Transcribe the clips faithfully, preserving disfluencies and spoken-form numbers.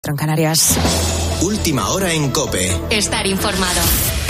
En Canarias. Última hora en COPE. Estar informado.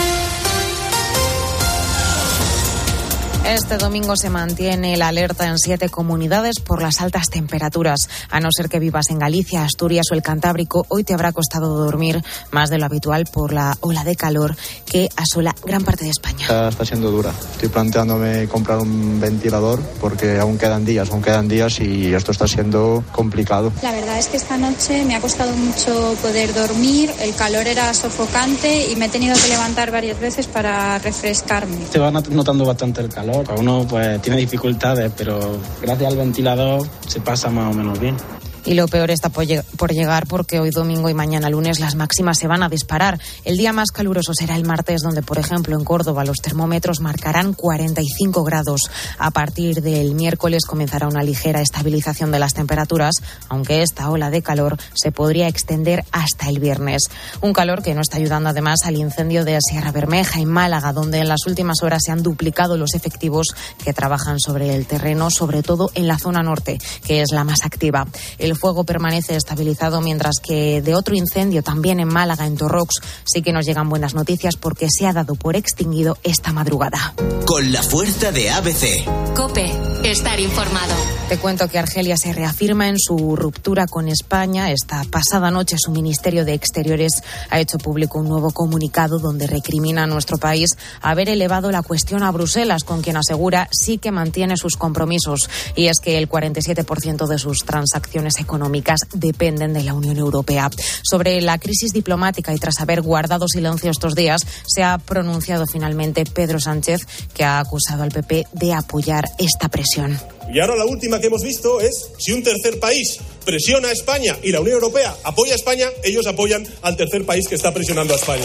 Este domingo se mantiene la alerta en siete comunidades por las altas temperaturas. A no ser que vivas en Galicia, Asturias o el Cantábrico, hoy te habrá costado dormir más de lo habitual por la ola de calor que asola gran parte de España. Está, está siendo dura. Estoy planteándome comprar un ventilador porque aún quedan días, aún quedan días y esto está siendo complicado. La verdad es que esta noche me ha costado mucho poder dormir, el calor era sofocante y me he tenido que levantar varias veces para refrescarme. Se va notando bastante el calor. Uno pues tiene dificultades, pero gracias al ventilador se pasa más o menos bien. Y lo peor está por llegar porque hoy domingo y mañana lunes las máximas se van a disparar. El día más caluroso será el martes, donde, por ejemplo, en Córdoba los termómetros marcarán cuarenta y cinco grados. A partir del miércoles comenzará una ligera estabilización de las temperaturas, aunque esta ola de calor se podría extender hasta el viernes. Un calor que no está ayudando además al incendio de Sierra Bermeja en Málaga, donde en las últimas horas se han duplicado los efectivos que trabajan sobre el terreno, sobre todo en la zona norte, que es la más activa. El El fuego permanece estabilizado, mientras que de otro incendio también en Málaga, en Torrox, sí que nos llegan buenas noticias porque se ha dado por extinguido esta madrugada. Con la fuerza de A B C. COPE. Estar informado. Te cuento que Argelia se reafirma en su ruptura con España. Esta pasada noche su Ministerio de Exteriores ha hecho público un nuevo comunicado donde recrimina a nuestro país haber elevado la cuestión a Bruselas, con quien asegura sí que mantiene sus compromisos. Y es que el cuarenta y siete por ciento de sus transacciones económicas dependen de la Unión Europea. Sobre la crisis diplomática y tras haber guardado silencio estos días, se ha pronunciado finalmente Pedro Sánchez, que ha acusado al P P de apoyar esta presión. Y ahora la última que hemos visto es si un tercer país presiona a España y la Unión Europea apoya a España, ellos apoyan al tercer país que está presionando a España.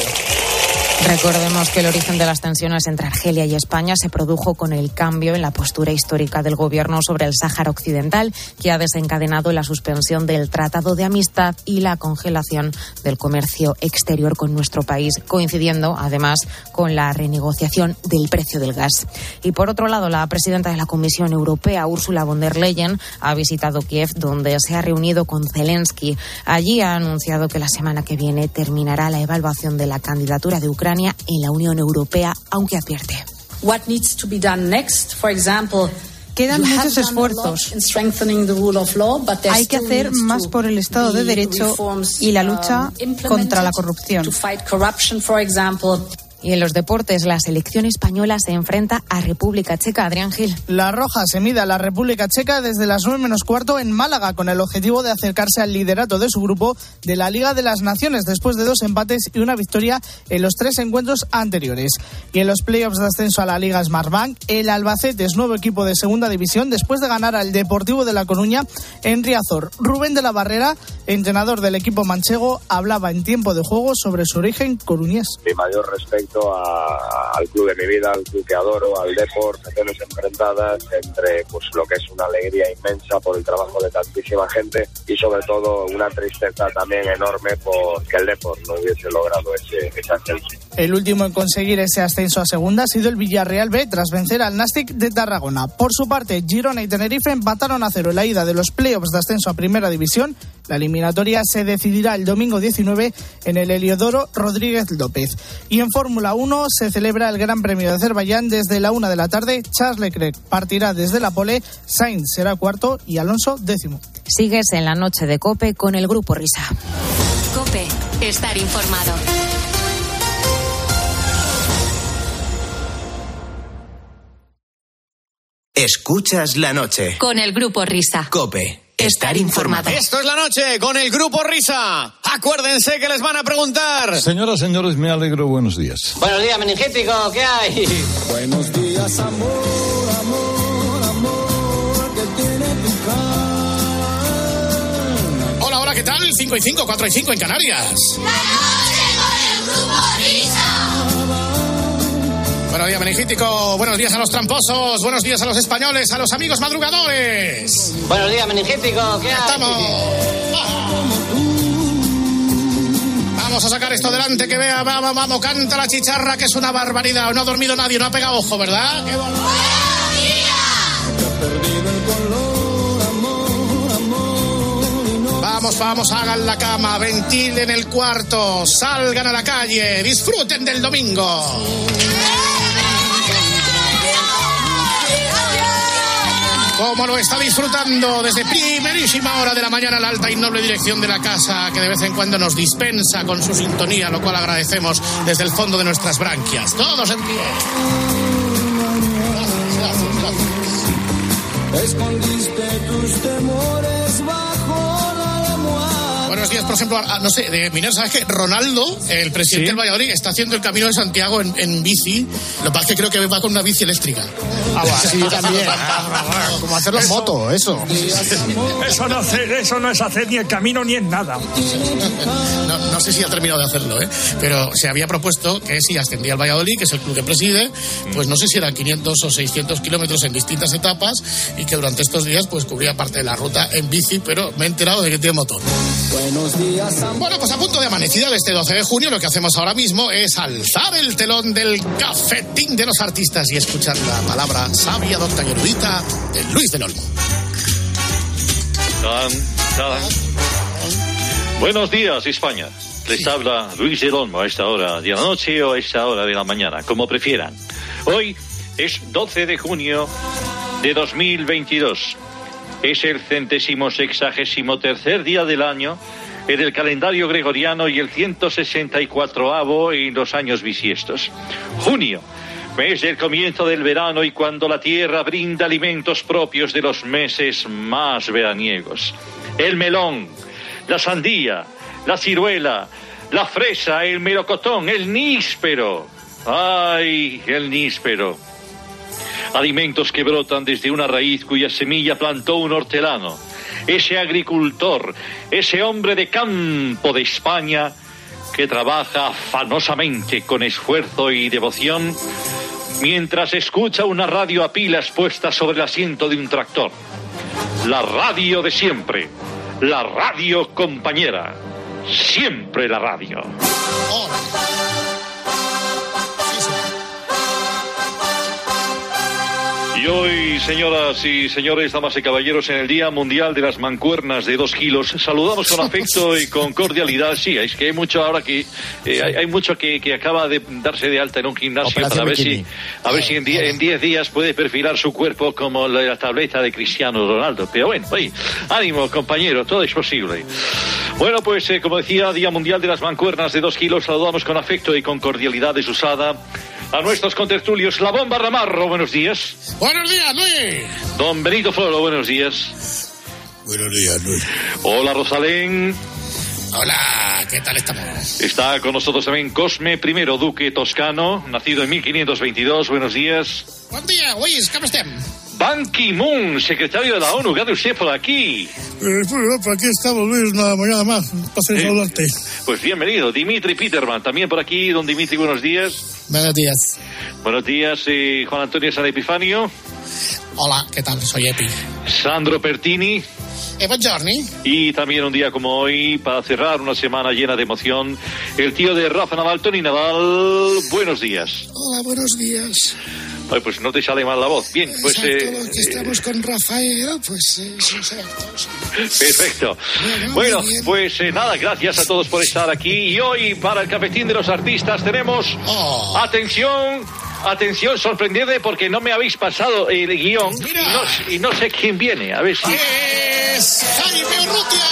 Recordemos que el origen de las tensiones entre Argelia y España se produjo con el cambio en la postura histórica del gobierno sobre el Sáhara Occidental, que ha desencadenado la suspensión del Tratado de Amistad y la congelación del comercio exterior con nuestro país, coincidiendo además con la renegociación del precio del gas. Y por otro lado, la presidenta de la Comisión Europea, Ursula von der Leyen, ha visitado Kiev, donde se ha reunido con Zelensky. Allí ha anunciado que la semana que viene terminará la evaluación de la candidatura de Ucrania en la Unión Europea, aunque advierte. What needs to be done next, for example, Quedan muchos esfuerzos. Hay que hacer más por el Estado de Derecho y la lucha contra la corrupción. Y en los deportes, la selección española se enfrenta a República Checa. Adrián Gil. La Roja se mide a la República Checa desde las nueve menos cuarto en Málaga, con el objetivo de acercarse al liderato de su grupo de la Liga de las Naciones, después de dos empates y una victoria en los tres encuentros anteriores. Y en los playoffs de ascenso a la Liga Smartbank, el Albacete es nuevo equipo de segunda división después de ganar al Deportivo de La Coruña en Riazor. Rubén de la Barrera, entrenador del equipo manchego, hablaba en tiempo de juego sobre su origen coruñés. Mi mayor respeto A, al club de mi vida, al club que adoro, al Depor, sesiones enfrentadas entre pues lo que es una alegría inmensa por el trabajo de tantísima gente y sobre todo una tristeza también enorme porque el Depor no hubiese logrado ese, ese ascenso. El último en conseguir ese ascenso a segunda ha sido el Villarreal B, tras vencer al Nàstic de Tarragona. Por su parte, Girona y Tenerife empataron a cero en la ida de los playoffs de ascenso a Primera División. La eliminatoria se decidirá el domingo diecinueve en el Heliodoro Rodríguez López. Y en Fórmula uno se celebra el Gran Premio de Azerbaiyán desde la una de la tarde. Charles Leclerc partirá desde la pole, Sainz será cuarto y Alonso décimo. Sigues en la noche de COPE con el Grupo Risa. COPE. Estar informado. Escuchas la noche. Con el Grupo Risa. COPE. Estar informado. Esto es la noche con el Grupo Risa. Acuérdense que les van a preguntar. Señoras, señores, me alegro. Buenos días. Buenos días, meningítico. ¿Qué hay? Buenos días, amor, amor, amor, que tiene tu cara. Hola, hola, ¿qué tal? cinco y cinco, cuatro y cinco en Canarias. La noche con el Grupo Risa. Buenos días, meningítico. Buenos días a los tramposos. Buenos días a los españoles, a los amigos madrugadores. Buenos días, meningítico. ¿Qué hay? Estamos. Vamos a sacar esto delante, que vea, vamos, vamos, canta la chicharra, que es una barbaridad. No ha dormido nadie, no ha pegado ojo, ¿verdad? ¡Qué barbaridad! vamos, vamos, hagan la cama, ventilen el cuarto, salgan a la calle, disfruten del domingo. Como lo está disfrutando desde primerísima hora de la mañana la alta y noble dirección de la casa, que de vez en cuando nos dispensa con su sintonía, lo cual agradecemos desde el fondo de nuestras branquias. Todos en pie. Gracias, gracias, gracias. Escondiste tus temores bajo la almohada. Buenos días, por ejemplo, a, no sé, de Miner, ¿sabes qué? Ronaldo, el presidente ¿Sí? del Valladolid, está haciendo el Camino de Santiago en, en bici. Lo que pasa es que creo que va con una bici eléctrica. Ah, va, sí, también. Ah, como hacerlo en moto, eso. Eso no, hace, eso no es hacer ni el camino ni es nada. No, no sé si ha terminado de hacerlo, ¿eh? Pero se había propuesto que si ascendía al Valladolid, que es el club que preside, pues no sé si eran quinientos o seiscientos kilómetros en distintas etapas y que durante estos días pues cubría parte de la ruta en bici, pero me he enterado de que tiene motor. Buenos días. Bueno, pues a punto de amanecida de este doce de junio, lo que hacemos ahora mismo es alzar el telón del cafetín de los artistas y escuchar la palabra sabia, docta y erudita de Luis del Olmo. Tan, tan. Buenos días, España. Les habla Luis del Olmo a esta hora de la noche o a esta hora de la mañana, como prefieran. Hoy es doce de junio de dos mil veintidós. Es el centésimo sexagésimo tercer día del año en el calendario gregoriano y el ciento sesenta y cuatroavo en los años bisiestos. Junio, mes del comienzo del verano y cuando la tierra brinda alimentos propios de los meses más veraniegos. El melón, la sandía, la ciruela, la fresa, el melocotón, el níspero. ¡Ay, el níspero! Alimentos que brotan desde una raíz cuya semilla plantó un hortelano. Ese agricultor, ese hombre de campo de España que trabaja afanosamente con esfuerzo y devoción mientras escucha una radio a pilas puesta sobre el asiento de un tractor. La radio de siempre, la radio compañera, siempre la radio. Oh. Y hoy, señoras y señores, damas y caballeros, en el Día Mundial de las Mancuernas de dos kilos, saludamos con afecto y con cordialidad. Sí, es que hay mucho ahora que eh, hay, hay mucho que, que acaba de darse de alta en un gimnasio Operación para ver bikini. si a ver si en diez en diez días puede perfilar su cuerpo como la, la tableta de Cristiano Ronaldo. Pero bueno, oye, ánimo, compañero, todo es posible. Bueno, pues eh, como decía, Día Mundial de las Mancuernas de dos kilos, saludamos con afecto y con cordialidad desusada a nuestros contertulios. La Bomba Ramarro, buenos días. Buenos días, Luis. Don Benito Floro, buenos días. Buenos días, Luis. Hola, Rosalén. Hola, ¿qué tal estamos? Está con nosotros también Cosme I, duque toscano, nacido en mil quinientos veintidós, buenos días. Buen día, Luis, ¿cómo están? Ban Ki-moon, secretario de la ONU, ¿qué hace usted por aquí? Eh, bueno, por aquí estamos, Luis, una mañana más, para eh, saludarte. Pues bienvenido, Dimitri Peterman, también por aquí. Don Dimitri, buenos días. Buenos días. Buenos días, eh, Juan Antonio San Epifanio. Hola, ¿qué tal? Soy Epi. Sandro Pertini. Eh, buongiorno. Y también un día como hoy, para cerrar una semana llena de emoción, el tío de Rafa Nadal, Tony Nadal. Buenos días. Hola, buenos días. Ay, pues no te sale mal la voz. Bien, pues... Exacto, eh, que estamos eh, con Rafael, pues eh, sí, exacto. Sí. Perfecto. Bueno, bueno pues eh, nada, gracias a todos por estar aquí. Y hoy, para el cafetín de los artistas, tenemos... Oh. Atención... Atención, sorprendente porque no me habéis pasado el guión y no, y no sé quién viene. A ver si... ¡Es Jaime Urrutia!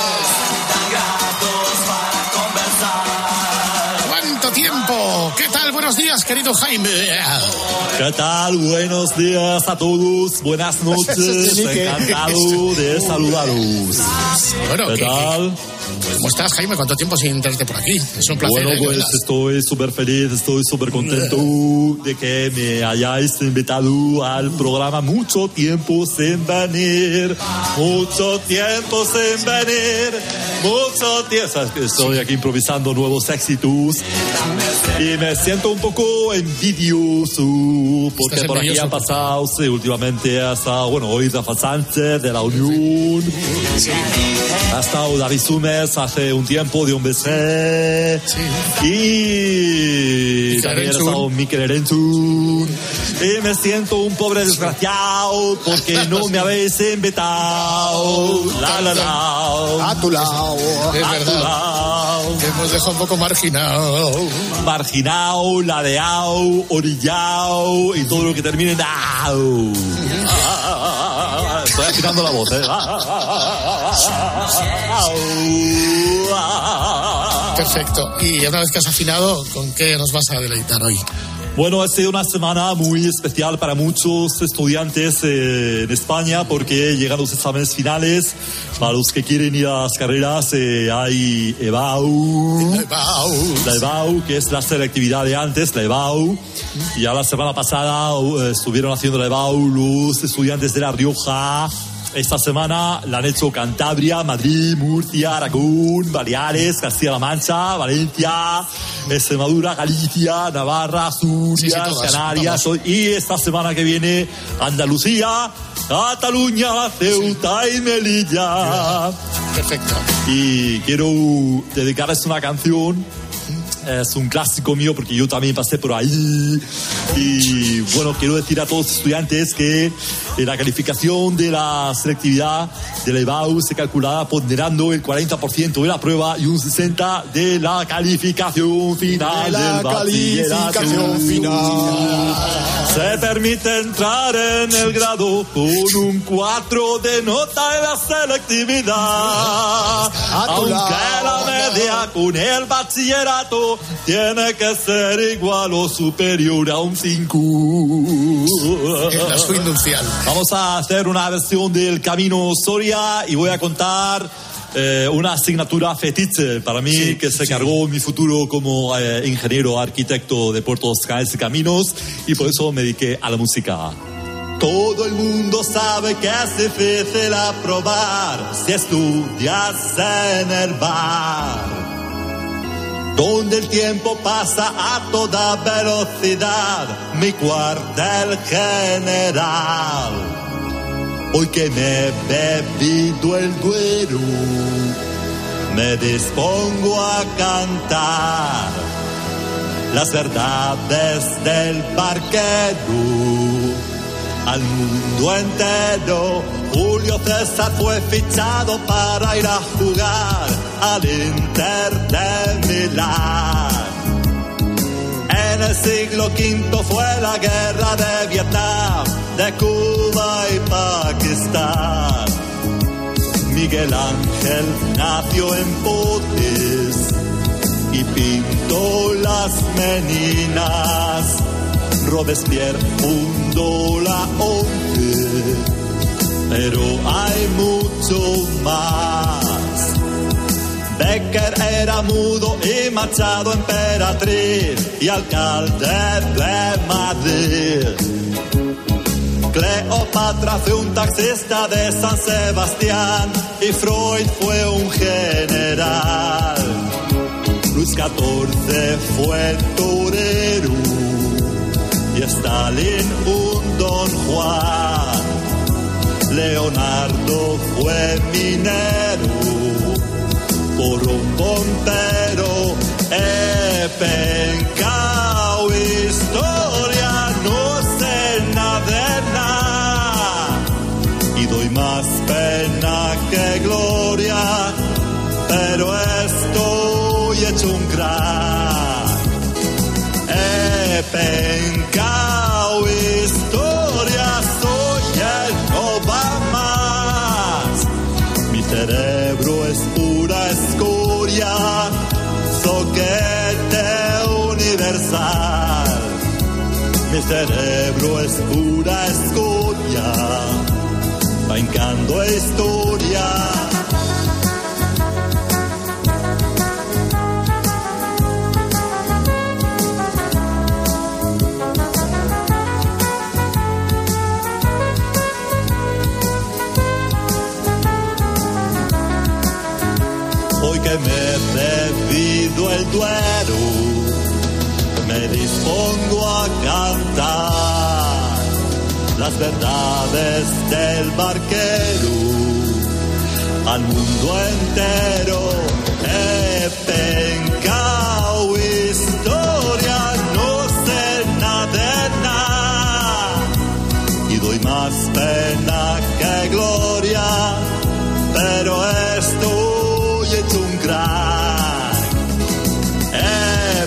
¿Cuánto tiempo? ¿Qué tal? Buenos días, querido Jaime. ¿Qué tal? Buenos días a todos. Buenas noches. Encantado de saludaros. Bueno, ¿qué tal? ¿Cómo estás, Jaime? ¿Cuánto tiempo sin tenerte por aquí? Es un placer. Bueno, pues estoy súper feliz, estoy súper contento de que me hayáis invitado al programa. Mucho tiempo sin venir, mucho tiempo sin venir, mucho tiempo. ¿Sabes que estoy aquí improvisando nuevos éxitos y me siento un poco envidioso porque por aquí ha pasado, sí, últimamente hasta, bueno, hoy Rafa Sánchez de la Unión, ha estado David Sumer mes, hace un tiempo, de un beso. Sí. Y también he estado Mikel Erentzun. Y me siento un pobre desgraciado porque no me habéis invitado. La, la, la. A tu lado. Es a verdad. tu lado. Que hemos dejado un poco marginado. Marginado, ladeado, orillado y todo lo que termine en au. Estoy afinando la voz, ¿eh? Perfecto. Y una vez que has afinado, ¿con qué nos vas a deleitar hoy? Bueno, ha sido una semana muy especial para muchos estudiantes eh, en España porque llegan los exámenes finales. Para los que quieren ir a las carreras eh, hay E B A U, la E B A U, la E B A U, que es la selectividad de antes, la E B A U. Y ya la semana pasada uh, estuvieron haciendo la E B A U los estudiantes de La Rioja. Esta semana la han hecho Cantabria, Madrid, Murcia, Aragón, Baleares, Castilla-La Mancha, Valencia, Extremadura, Galicia, Navarra, Asturias, sí, sí, todas, Canarias. Todas. Y esta semana que viene Andalucía, Cataluña, Ceuta y Melilla. Perfecto. Y quiero dedicarles una canción. Es un clásico mío porque yo también pasé por ahí. Y bueno, quiero decir a todos los estudiantes que la calificación de la selectividad de la E B A U se calculará ponderando el cuarenta por ciento de la prueba y un sesenta por ciento de la calificación final de la del calificación final. Se permite entrar en el grado con un cuatro de nota en la selectividad. Aunque la media con el bachillerato tiene que ser igual o superior a un cinco. La suite nupcial. Vamos a hacer una versión del Camino Soria y voy a contar eh, una asignatura fetiche para mí, sí, que se sí. cargó mi futuro como eh, ingeniero arquitecto de puertos, canales y caminos, y por eso me dediqué a la música. Todo el mundo sabe que es difícil aprobar si estudias en el bar, donde el tiempo pasa a toda velocidad, mi cuartel general. Hoy que me he bebido el Duero, me dispongo a cantar las verdades del barquero al mundo entero. Julio César fue fichado para ir a jugar al Inter de Milán. En el siglo quinto fue la guerra de Vietnam, de Cuba y Pakistán. Miguel Ángel nació en Potes y pintó las meninas. Robespierre fundó la ONCE, pero hay mucho más. Becker era mudo y Machado emperatriz y alcalde de Madrid. Cleopatra fue un taxista de San Sebastián y Freud fue un general. Luis catorce fue torero y Stalin un Don Juan. Leonardo fue minero por un bombero. He pencao historia, no sé nada de nada, y doy más pena que gloria, pero estoy hecho un crack. He pencao historia, soy el Obama. Mi cerebro es pura escoria, soquete universal. Mi cerebro es pura escoria, pencando historia. Hoy que me he bebido el Duero, me dispongo a cantar las verdades del barquero al mundo entero.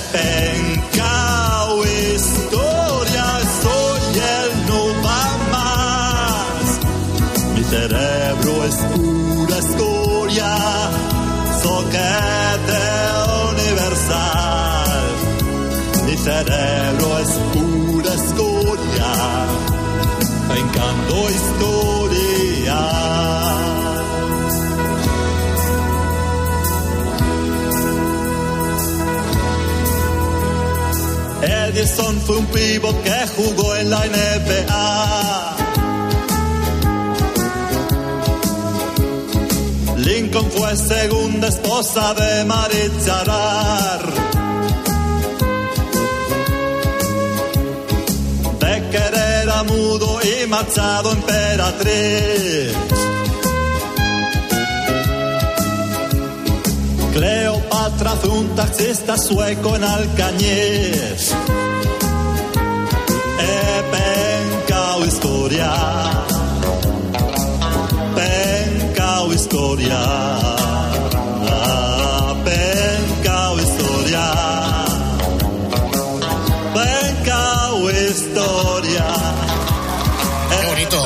pencao historia, soy el no va más. Mi cerebro es pura escoria, soquete universal. Mi cerebro es pura escoria, pencando historia. Edison fue un pívot que jugó en la N B A. Lincoln fue segunda esposa de Maritza Arar. Becker era mudo y Machado emperatriz. Cleopatra fue un taxista sueco en Alcañiz. E pencao historia, pencao historia, pencao historia, pencao historia. Qué bonito.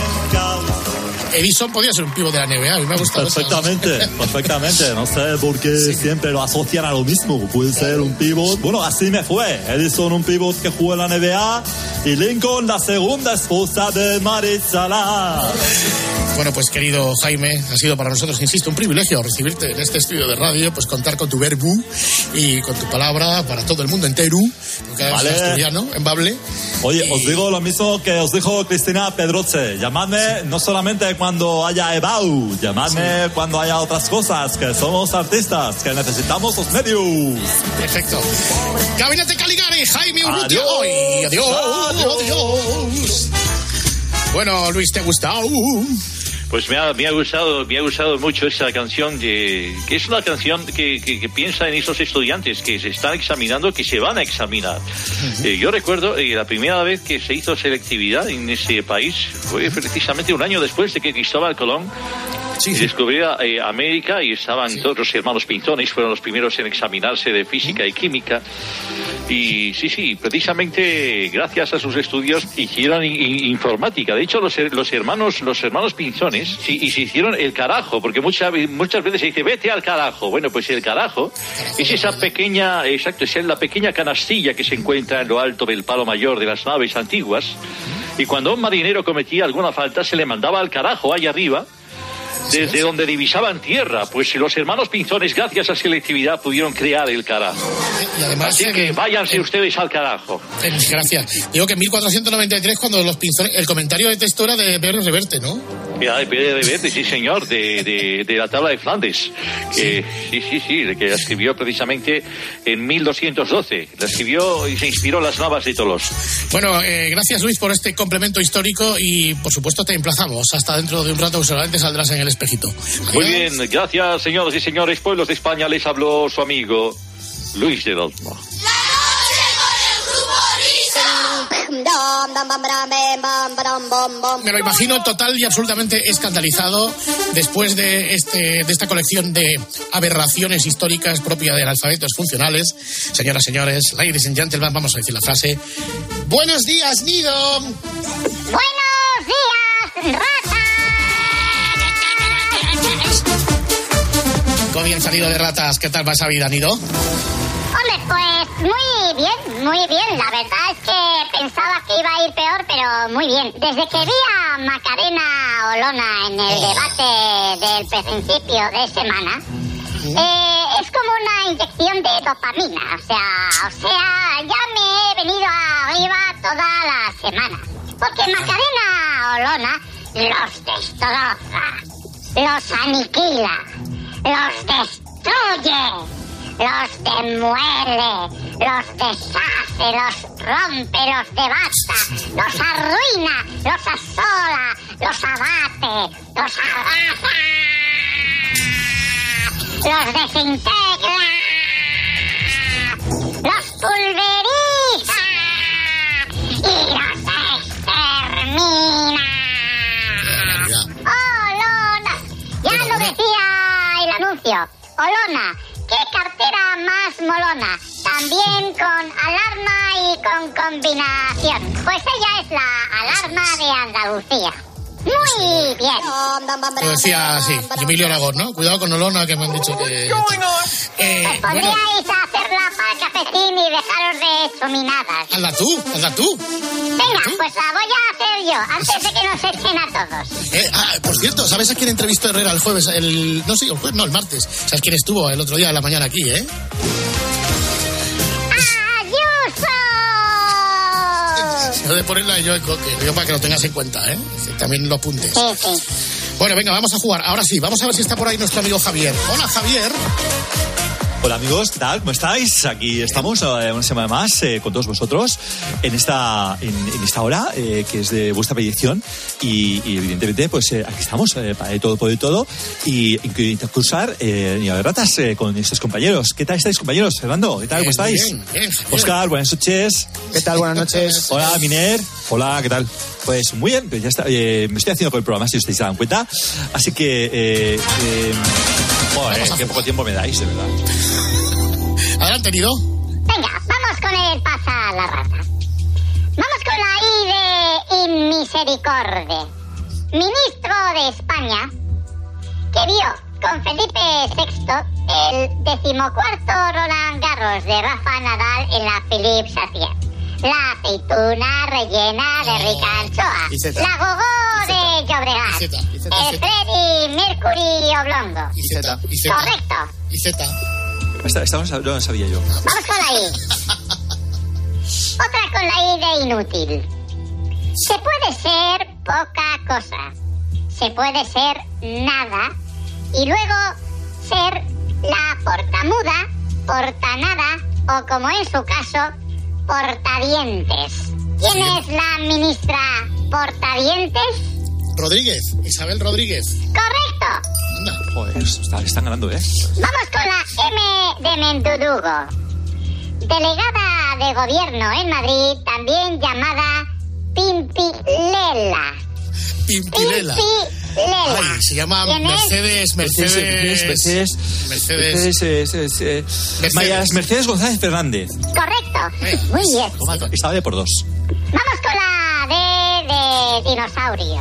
Edison podía ser un pivo de la N B A, a mí me ha gustado. Perfectamente, eso. perfectamente. No sé por qué sí. siempre lo asocian a lo mismo. Puede ser un pivot. Bueno, así me fue. Edison, un pivot que jugó en la N B A, y Lincoln, la segunda esposa de Maritza Arar. Bueno, pues querido Jaime, ha sido para nosotros, insisto, un privilegio recibirte en este estudio de radio, pues contar con tu verbo y con tu palabra para todo el mundo entero, porque vale. Es asturiano, en Bable. Oye, y... os digo lo mismo que os dijo Cristina Pedroche. Llamadme no solamente cuando haya Ebau, llamadme sí. cuando haya otras cosas, que somos artistas, que necesitamos los medios. Perfecto. Gabinete Caligari, Jaime Urrutia. Adiós. Adiós. Adiós. Adiós. Bueno, Luis, ¿te ha gustado? Pues me ha, me ha gustado, me ha gustado mucho esa canción, de, que es una canción que, que, que piensa en esos estudiantes que se están examinando, que se van a examinar. Uh-huh. Eh, yo recuerdo eh, la primera vez que se hizo selectividad en ese país fue precisamente un año después de que Cristóbal Colón sí, sí. descubriera eh, América, y estaban sí. todos los hermanos Pinzones, fueron los primeros en examinarse de física uh-huh. y química. Y sí, sí, precisamente gracias a sus estudios hicieron in, in, informática. De hecho, los, los hermanos los hermanos Pinzones sí, y se hicieron el carajo, porque muchas muchas veces se dice vete al carajo. Bueno, pues el carajo es esa pequeña, exacto, es la pequeña canastilla que se encuentra en lo alto del palo mayor de las naves antiguas. Y cuando un marinero cometía alguna falta, se le mandaba al carajo ahí arriba, desde donde divisaban tierra. Pues los hermanos Pinzones, gracias a selectividad, pudieron crear el carajo. Y además, así en, que váyanse en, ustedes al carajo. En, gracias. Digo que en mil cuatrocientos noventa y tres, cuando los Pinzones, el comentario de texto era de Pérez Reverte, ¿no? Ya, de Pérez Reverte, sí señor, de, de, de la tabla de Flandes. Que, sí, sí, sí, sí, que la escribió precisamente en mil doscientos doce. La escribió y se inspiró en las Navas de Tolos. Bueno, eh, gracias Luis por este complemento histórico, y por supuesto te emplazamos hasta dentro de un rato, que solamente saldrás en el espejito. Adiós. Muy bien, gracias señoras y señores, pueblos de España, les habló su amigo Luis del Olmo. Me lo imagino total y absolutamente escandalizado después de este de esta colección de aberraciones históricas propia de analfabetos funcionales. Señoras, señores, ladies and gentlemen, vamos a decir la frase: buenos días, Nido. Buenos días, rata. Comienza Nido de Ratas. ¿Qué tal va esa vida, Nido? Hombre, pues muy bien, muy bien. La verdad es que pensaba que iba a ir peor, pero muy bien. Desde que vi a Macarena Olona en el debate del principio de semana, eh, es como una inyección de dopamina. O sea, o sea, ya me he venido arriba toda la semana. Porque Macarena Olona los destroza, los aniquila, los destruye, los demuele, los deshace, los rompe, los devasta, los arruina, los asola, los abate, los arrasa, los desintegra, los pulveriza y los extermina. Olona, ya lo decía el anuncio. Olona, qué cartera más molona. también con alarma y con combinación. Pues ella es la alarma de Andalucía. Muy bien. Lo decía así, Emilio Aragón, ¿no? Cuidado con Olona, que me han dicho que... Eh, Pues podríais bueno, hacerla para el cafetín y dejaros de chominadas. hazla tú, hazla tú. Venga, pues la voy a hacer yo, antes de que nos echen a todos. Eh, ah, por cierto, ¿sabes a quién entrevistó Herrera el jueves? El, no, sí, el jueves, no, el martes. ¿Sabes quién estuvo el otro día de la mañana aquí, eh? ¡Ayuso! Lo de ponerla yo en coque, digo para que lo tengas en cuenta, ¿eh? Que también lo apuntes. Sí, sí. Bueno, venga, vamos a jugar. Ahora sí, vamos a ver si está por ahí nuestro amigo Javier. Hola, Javier. Hola amigos, ¿qué tal? ¿Cómo estáis? Aquí estamos eh, una semana más eh, con todos vosotros en esta en, en esta hora eh, que es de vuestra predicción y, y evidentemente pues eh, aquí estamos eh, para de todo, por de todo y intercursar eh, y a ver ratas eh, con estos compañeros. ¿Qué tal estáis, compañeros? Fernando, ¿qué tal? ¿Cómo estáis? Bien, bien, Oscar, buenas noches. ¿Qué tal? Buenas noches. Hola, Miner. Hola, ¿qué tal? Pues muy bien, pues ya está, eh, me estoy haciendo con el programa, si os estáis dando cuenta. Así que, eh, eh, joder, qué poco tiempo me dais, de verdad. Adelante, Nido. Venga, vamos con el pasa la rata. Vamos con la I de Inmisericorde. Ministro de España, que vio con Felipe sexto el decimocuarto Roland Garros de Rafa Nadal en la Philippe Sacier. La aceituna rellena de rica anchoa. Iseta. La gogó de Llobregat. Iseta, Iseta, El Iseta. Freddie Mercury Oblongo. Y Z, y Z. Correcto. Y Z. Esta- Estamos, no lo sabía yo. Vamos con la I. Otra con la I de inútil. Se puede ser poca cosa. Se puede ser nada. Y luego ser la portamuda, portanada o, como en su caso, portadientes. ¿Quién es la ministra portadientes? Rodríguez, Isabel Rodríguez. Correcto. Anda. Joder, está- están ganando, ¿eh? Vamos con la M de Mendudugo. Delegada de gobierno en Madrid, también llamada Pimpilela. Pimpilela. Pimpilela. Ay, se llama ¿Quién es? Mercedes, Mercedes. Mercedes, Mercedes. Mercedes, eh, eh, eh, Mercedes. María Mercedes González Fernández. Correcto. Muy bien. Toma, estaba de por dos. Vamos con la D de dinosaurio.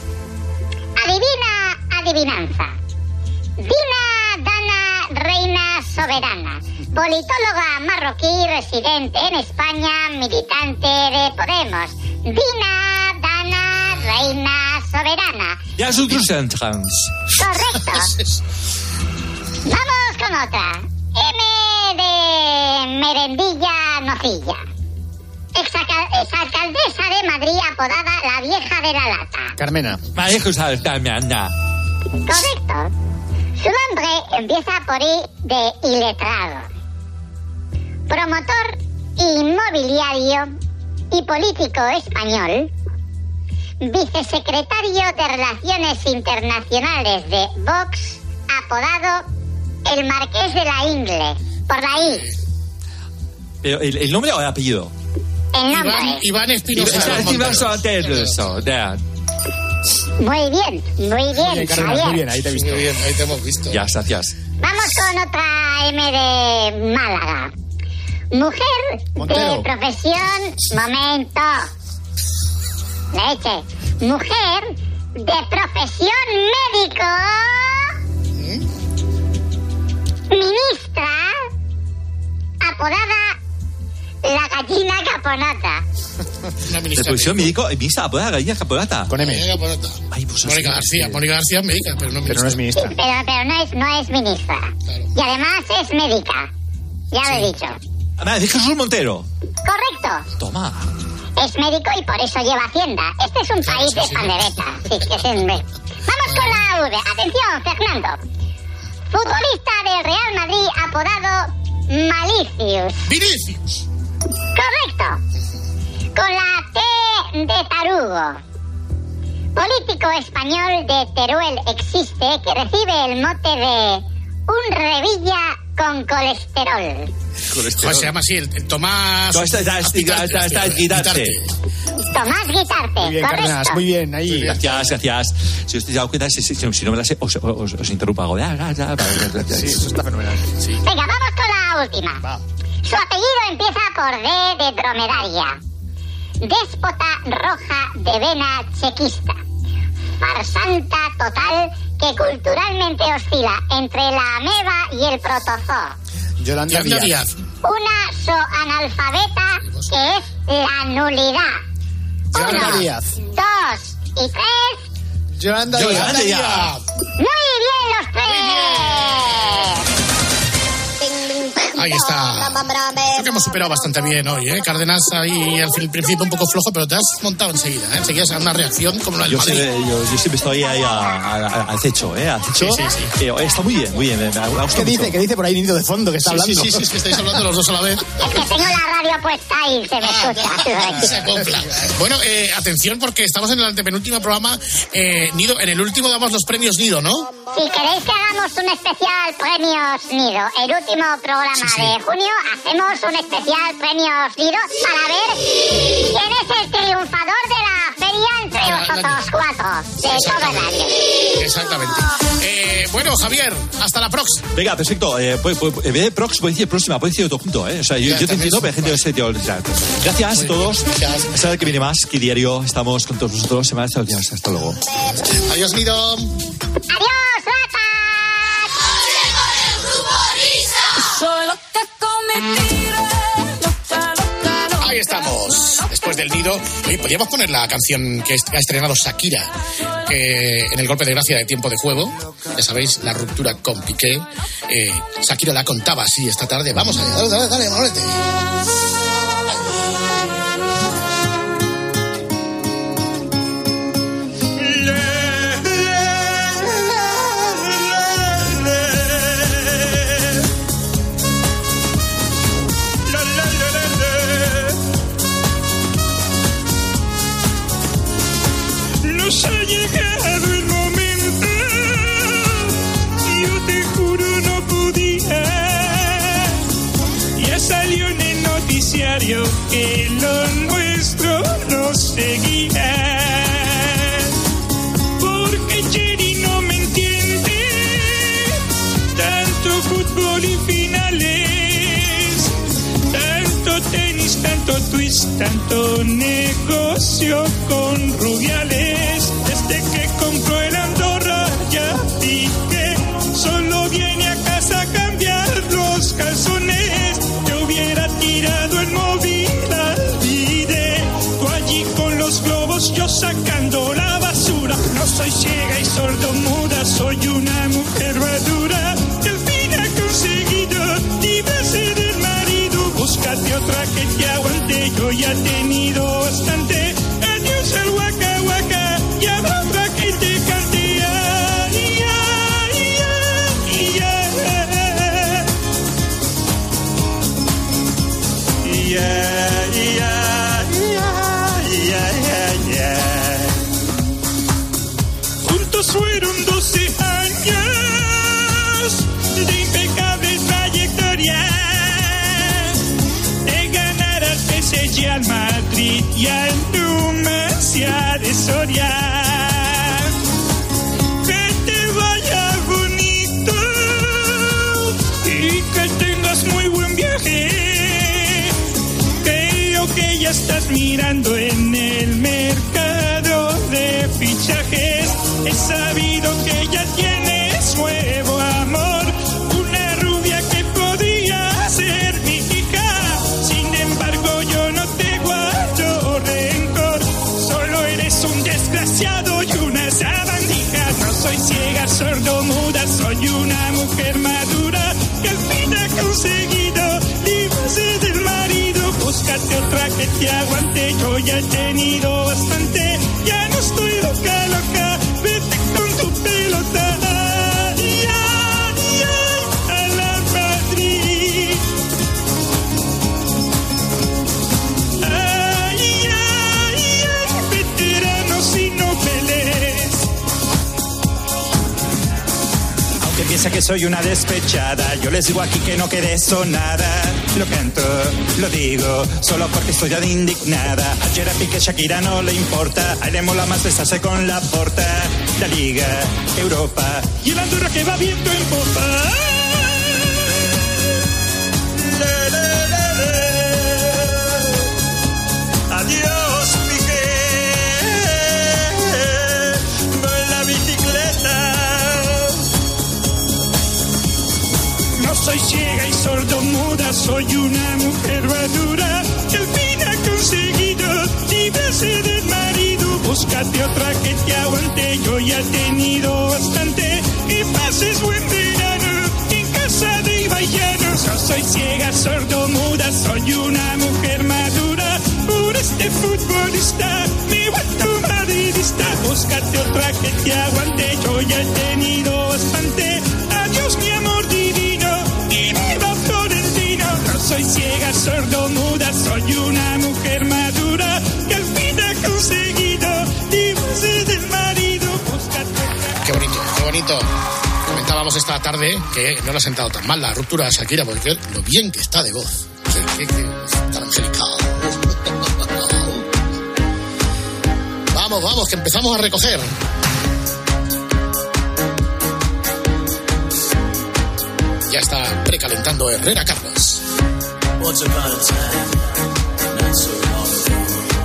Adivina, adivinanza. Dina Dana Reina Soberana. Politóloga marroquí residente en España, militante de Podemos. Dina Dana Reina Soberana. Ya es otro trans. Correcto. Vamos con otra. M de Merendilla Nocilla. Exaca- Exalcaldesa de Madrid apodada la vieja de la lata. Carmena. María González, dame, anda. Correcto. Su nombre empieza por I de iletrado. Promotor inmobiliario y político español. Vicesecretario de Relaciones Internacionales de Vox, apodado el Marqués de la Ingle. Por la I. Pero, ¿el, el nombre o el apellido? El nombre. Iván, Iván Espinosa. Iván Montero. Espinosa, ya. Muy bien, muy bien, Muy bien, Carmena, Javier. muy bien, ahí te he visto. Muy bien, ahí te hemos visto. Ya, gracias. Vamos con otra M de Málaga. Mujer Montero. de profesión... Momento. Leche. Mujer de profesión médico... Ministra... Apodada la gallina caponata. Una De ministra. profesión médico, ministra, apodada gallina caponata. Con M. Mónica Porota. Ay, pues Mónica García. Mónica García es médica, pero no Pero no es Sí, ministra. pero, pero no, es, no es ministra. Claro. Y además es médica. Ya lo he dicho. Ah, es Jesús Montero. Correcto. Toma. Es médico y por eso lleva Hacienda. Este es un Claro, país sí, de sí. pandereta. Sí, que es un... Vamos con la V. Atención, Fernando. Futbolista del Real Madrid apodado Malicius. Vinicius. Correcto. Con la T de tarugo. Político español de Teruel existe que recibe el mote de un revilla con colesterol. Joder, se llama así, el, el Tomás. No, está- está- está- está- está- Guitarte. Tomás Guitarte. Muy bien, Cárdenas, Correcto. muy bien, ahí. Gracias, gracias. Si os estáis dado cuenta, si, si- si no me la sé, os, os, os interrumpo algo. Ya, ya, ya, ya, ya, ya. Sí, eso está fenomenal. Sí. Venga, vamos con la última. Va. Su apellido empieza por D de dromedaria. Déspota roja de vena chequista. Farsanta total que culturalmente oscila entre la ameba y el protozoo. Yolanda Díaz. Díaz. Una zoanalfabeta que es la nulidad. Yolanda Uno, Díaz. dos y tres. Yolanda, Yolanda Díaz. Díaz. Muy bien los tres. Ahí está. Creo que hemos superado bastante bien hoy, ¿eh? Cárdenas ahí al principio un poco flojo, pero te has montado enseguida, ¿eh? Enseguida es una reacción como la del yo Madrid. Siempre, yo, yo siempre estoy ahí a, a, a, al acecho, ¿eh? Al acecho. Sí, sí, sí. Eh, está muy bien, muy bien. Me, me ¿Qué dice? ¿Qué dice por ahí, Nito, de fondo, que está sí, hablando? Sí, sí, sí, es que estáis hablando los dos a la vez. Es que tengo la radio puesta y se me escucha. Se acopla. Bueno, eh, atención porque estamos en el antepenúltimo programa. Eh, Nido, en el último damos los premios Nido, ¿no? Si queréis que hagamos un especial premios Nido, el último programa sí, sí. de junio, hacemos un especial premios Nido para ver quién es el triunfador de la feria entre ah, los otros cuatro de todo el año. Exactamente. Eh, bueno, Javier, hasta la próxima. Venga, perfecto. Eh, pues, pues, en vez de prox, puedes decir próxima, puedes decir todo junto, ¿eh? O sea, yo, yo te entiendo, pero hay gente que se te olvida. Gracias a todos. Hasta el que viene más, que diario estamos con todos vosotros. Semanas días. Hasta luego. Adiós, Nido. Adiós, ratas. Soy lo que Ahí estamos, después del Nido. Oye, podríamos poner la canción que ha estrenado Shakira eh, en el golpe de gracia de Tiempo de Juego. Ya sabéis, la ruptura con Piqué. Eh, Shakira la contaba así esta tarde. Vamos allá, dale, dale, dale, Manolete. Nos ha llegado el momento, yo te juro no podía. Ya salió en el noticiario que lo nuestro no seguía. Porque Jerry no me entiende, tanto fútbol y finales, tanto tenis, tanto twist, tanto negocio con Rubiales. Desde que compró el Andorra ya Piqué solo viene a casa a cambiar los calzones. Yo hubiera tirado el móvil al bidé, tú allí con los globos, yo sacando la basura. No soy ciega y sordomuda, soy una mujer madura que al fin ha conseguido librarse del marido. Búscate otra que te aguante, yo ya he tenido bastante. Adiós al waka waka, y habrá otra que te cante. Ay, ay, ay, ay, ay, ay, ay, ay. Juntos fueron doce años de impecable trayectoria, de ganar al P S G, al Madrid y al Numancia de Soria. Que te vaya bonito y que tengas muy buen viaje. Creo que ya estás mirando en el mercado de fichajes. He sabido que ya tienes nuevo amor, una rubia que podría ser mi hija. Sin embargo, yo no te guardo rencor, solo eres un desgraciado y una sabandija. No soy ciega, sordo, muda, soy una mujer madura que al fin ha conseguido librarse del marido. Búscate otra que te aguante, yo ya he tenido bastante. Ya no estoy loca, loca, vete con tu pelota. Ay, ay, ay, a la Madrid. Ay, ay, ay, veteranos y noveles. Aunque piensa que soy una despechada, yo les digo aquí que no quede sonada. Lo canto, lo digo, solo porque estoy ya indignada. Ayer a Piqué Shakira no le importa, a él le mola más besarse con la porta. La Liga, Europa y el Andorra que va viento en popa. La, la, la. ciega y sordomuda, soy una mujer madura que al fin ha conseguido librarse del marido. Búscate otra que te aguante, yo ya he tenido bastante. Que pases buen verano en casa de Ibayanos. Yo soy ciega, sordomuda, soy una mujer madura. Por este futbolista me he vuelto madridista. Búscate otra que te aguante, yo ya he tenido bastante. Adiós mi amor divino y viva Florentino. No soy ciega, sordomuda, soy una mujer madura que al fin ha conseguido librarse del marido. Búscate otra. Qué bonito, qué bonito. Comentábamos esta tarde que no le ha sentado tan mal la ruptura a Shakira, porque lo bien que está de voz. Qué, qué, qué, tan angelical. Vamos, vamos, que empezamos a recoger. Ya está precalentando Herrera Carlos. Once upon a time, not so long ago.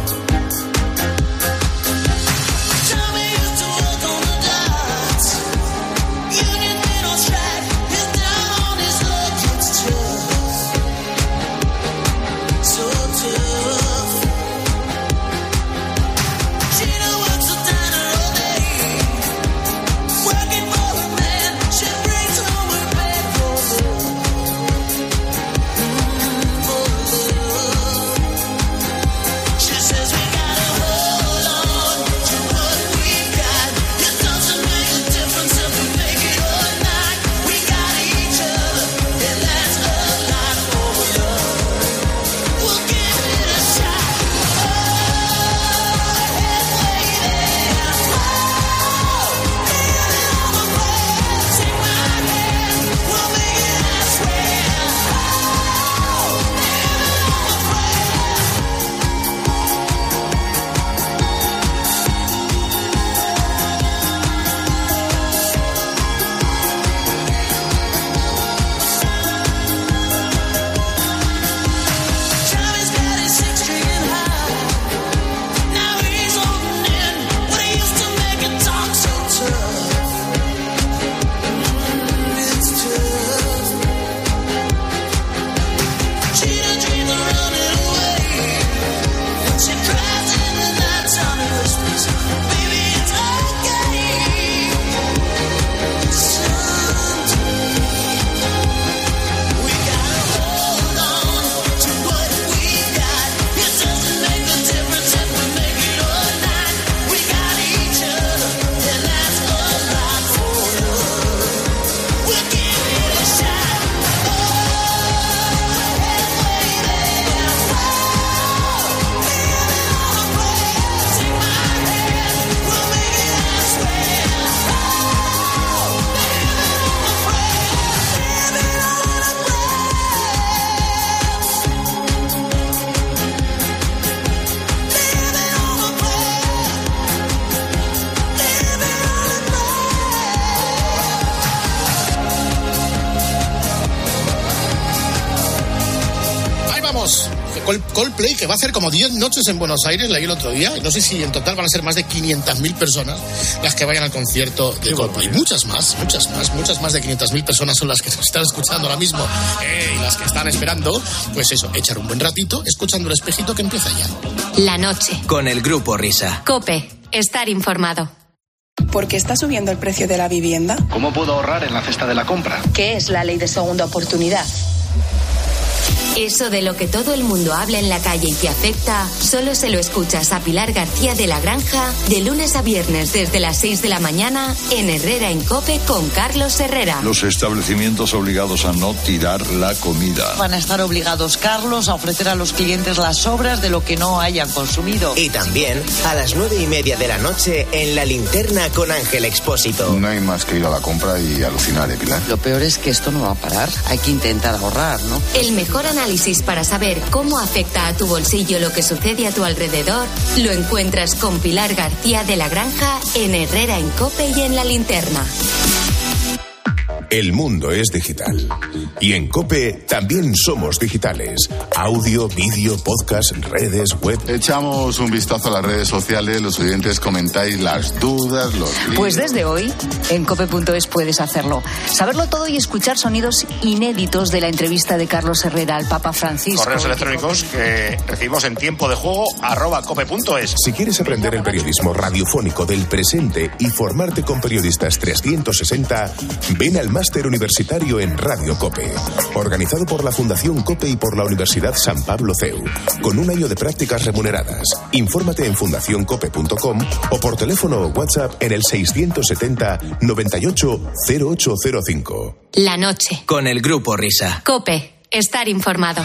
Coldplay, que va a hacer como diez noches en Buenos Aires, leí el otro día, no sé si en total van a ser más de quinientas mil personas las que vayan al concierto de Coldplay. Muchas más, muchas más, muchas más de quinientas mil personas son las que nos están escuchando ahora mismo, eh, y las que están esperando, pues eso, echar un buen ratito escuchando el espejito que empieza ya. La noche. Con el Grupo Risa. COPE. Estar informado. ¿Por qué está subiendo el precio de la vivienda? ¿Cómo puedo ahorrar en la cesta de la compra? ¿Qué es la ley de segunda oportunidad? Eso de lo que todo el mundo habla en la calle y que afecta, solo se lo escuchas a Pilar García de la Granja de lunes a viernes desde las seis de la mañana en Herrera en COPE con Carlos Herrera. Los establecimientos obligados a no tirar la comida. Van a estar obligados, Carlos, a ofrecer a los clientes las sobras de lo que no hayan consumido. Y también a las nueve y media de la noche en La Linterna con Ángel Expósito. No hay más que ir a la compra y alucinar, ¿eh, Pilar? Lo peor es que esto no va a parar. Hay que intentar ahorrar, ¿no? El mejor análisis para saber cómo afecta a tu bolsillo lo que sucede a tu alrededor lo encuentras con Pilar García de la Granja en Herrera en COPE y en La Linterna. El mundo es digital. Y en COPE también somos digitales. Audio, vídeo, podcast, redes, web. Echamos un vistazo a las redes sociales, los oyentes comentáis las dudas, los líos. Pues desde hoy, en cope punto es puedes hacerlo. Saberlo todo y escuchar sonidos inéditos de la entrevista de Carlos Herrera al Papa Francisco. Correos electrónicos que recibimos en tiempo de juego, arroba cope punto es. Si quieres aprender el periodismo radiofónico del presente y formarte con periodistas trescientos sesenta, ven al Máster Universitario en Radio COPE, organizado por la Fundación COPE y por la Universidad San Pablo C E U, con un año de prácticas remuneradas. Infórmate en fundación cope punto com o por teléfono o WhatsApp en el seiscientos setenta noventa y ocho cero ocho cero cinco. La noche. Con el Grupo Risa. COPE. Estar informado.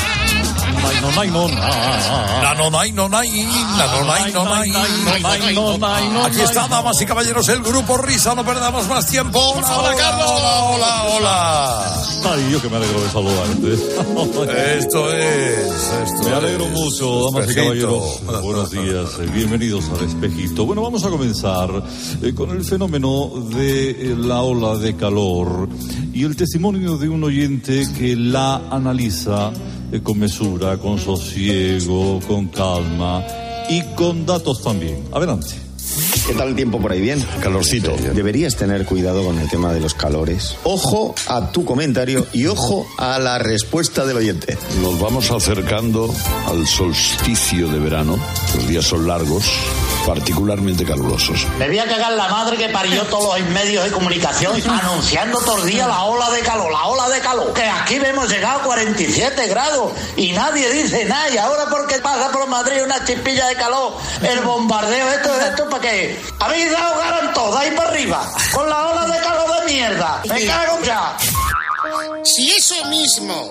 Aquí está, damas y caballeros, el Grupo Risa. No perdamos más tiempo. Hola, hola, Carlos. Hola, hola. Ay, yo que me alegro de saludarte. Esto es. Esto me alegro es, mucho, damas y caballeros. Buenos días, bienvenidos al Espejito. Bueno, vamos a comenzar eh, con el fenómeno de eh, la ola de calor y el testimonio de un oyente que la analiza eh, con mesura, con sosiego, con calma y con datos también. Adelante. ¿Qué tal el tiempo por ahí? ¿Bien? Calorcito. Deberías tener cuidado con el tema de los calores. Ojo a tu comentario y ojo a la respuesta del oyente. Nos vamos acercando al solsticio de verano. Los días son largos, particularmente calurosos. Me voy a cagar la madre que parió todos los medios de comunicación anunciando todo el día la ola de calor, la ola de calor. Que aquí hemos llegado a cuarenta y siete grados y nadie dice nada. Y ahora porque pasa por Madrid una chispilla de calor, el bombardeo, esto, esto, ¿para qué? Habéis dado garanto, de ahí para arriba, con la ola de calor de mierda. Me cago ya. Si eso mismo,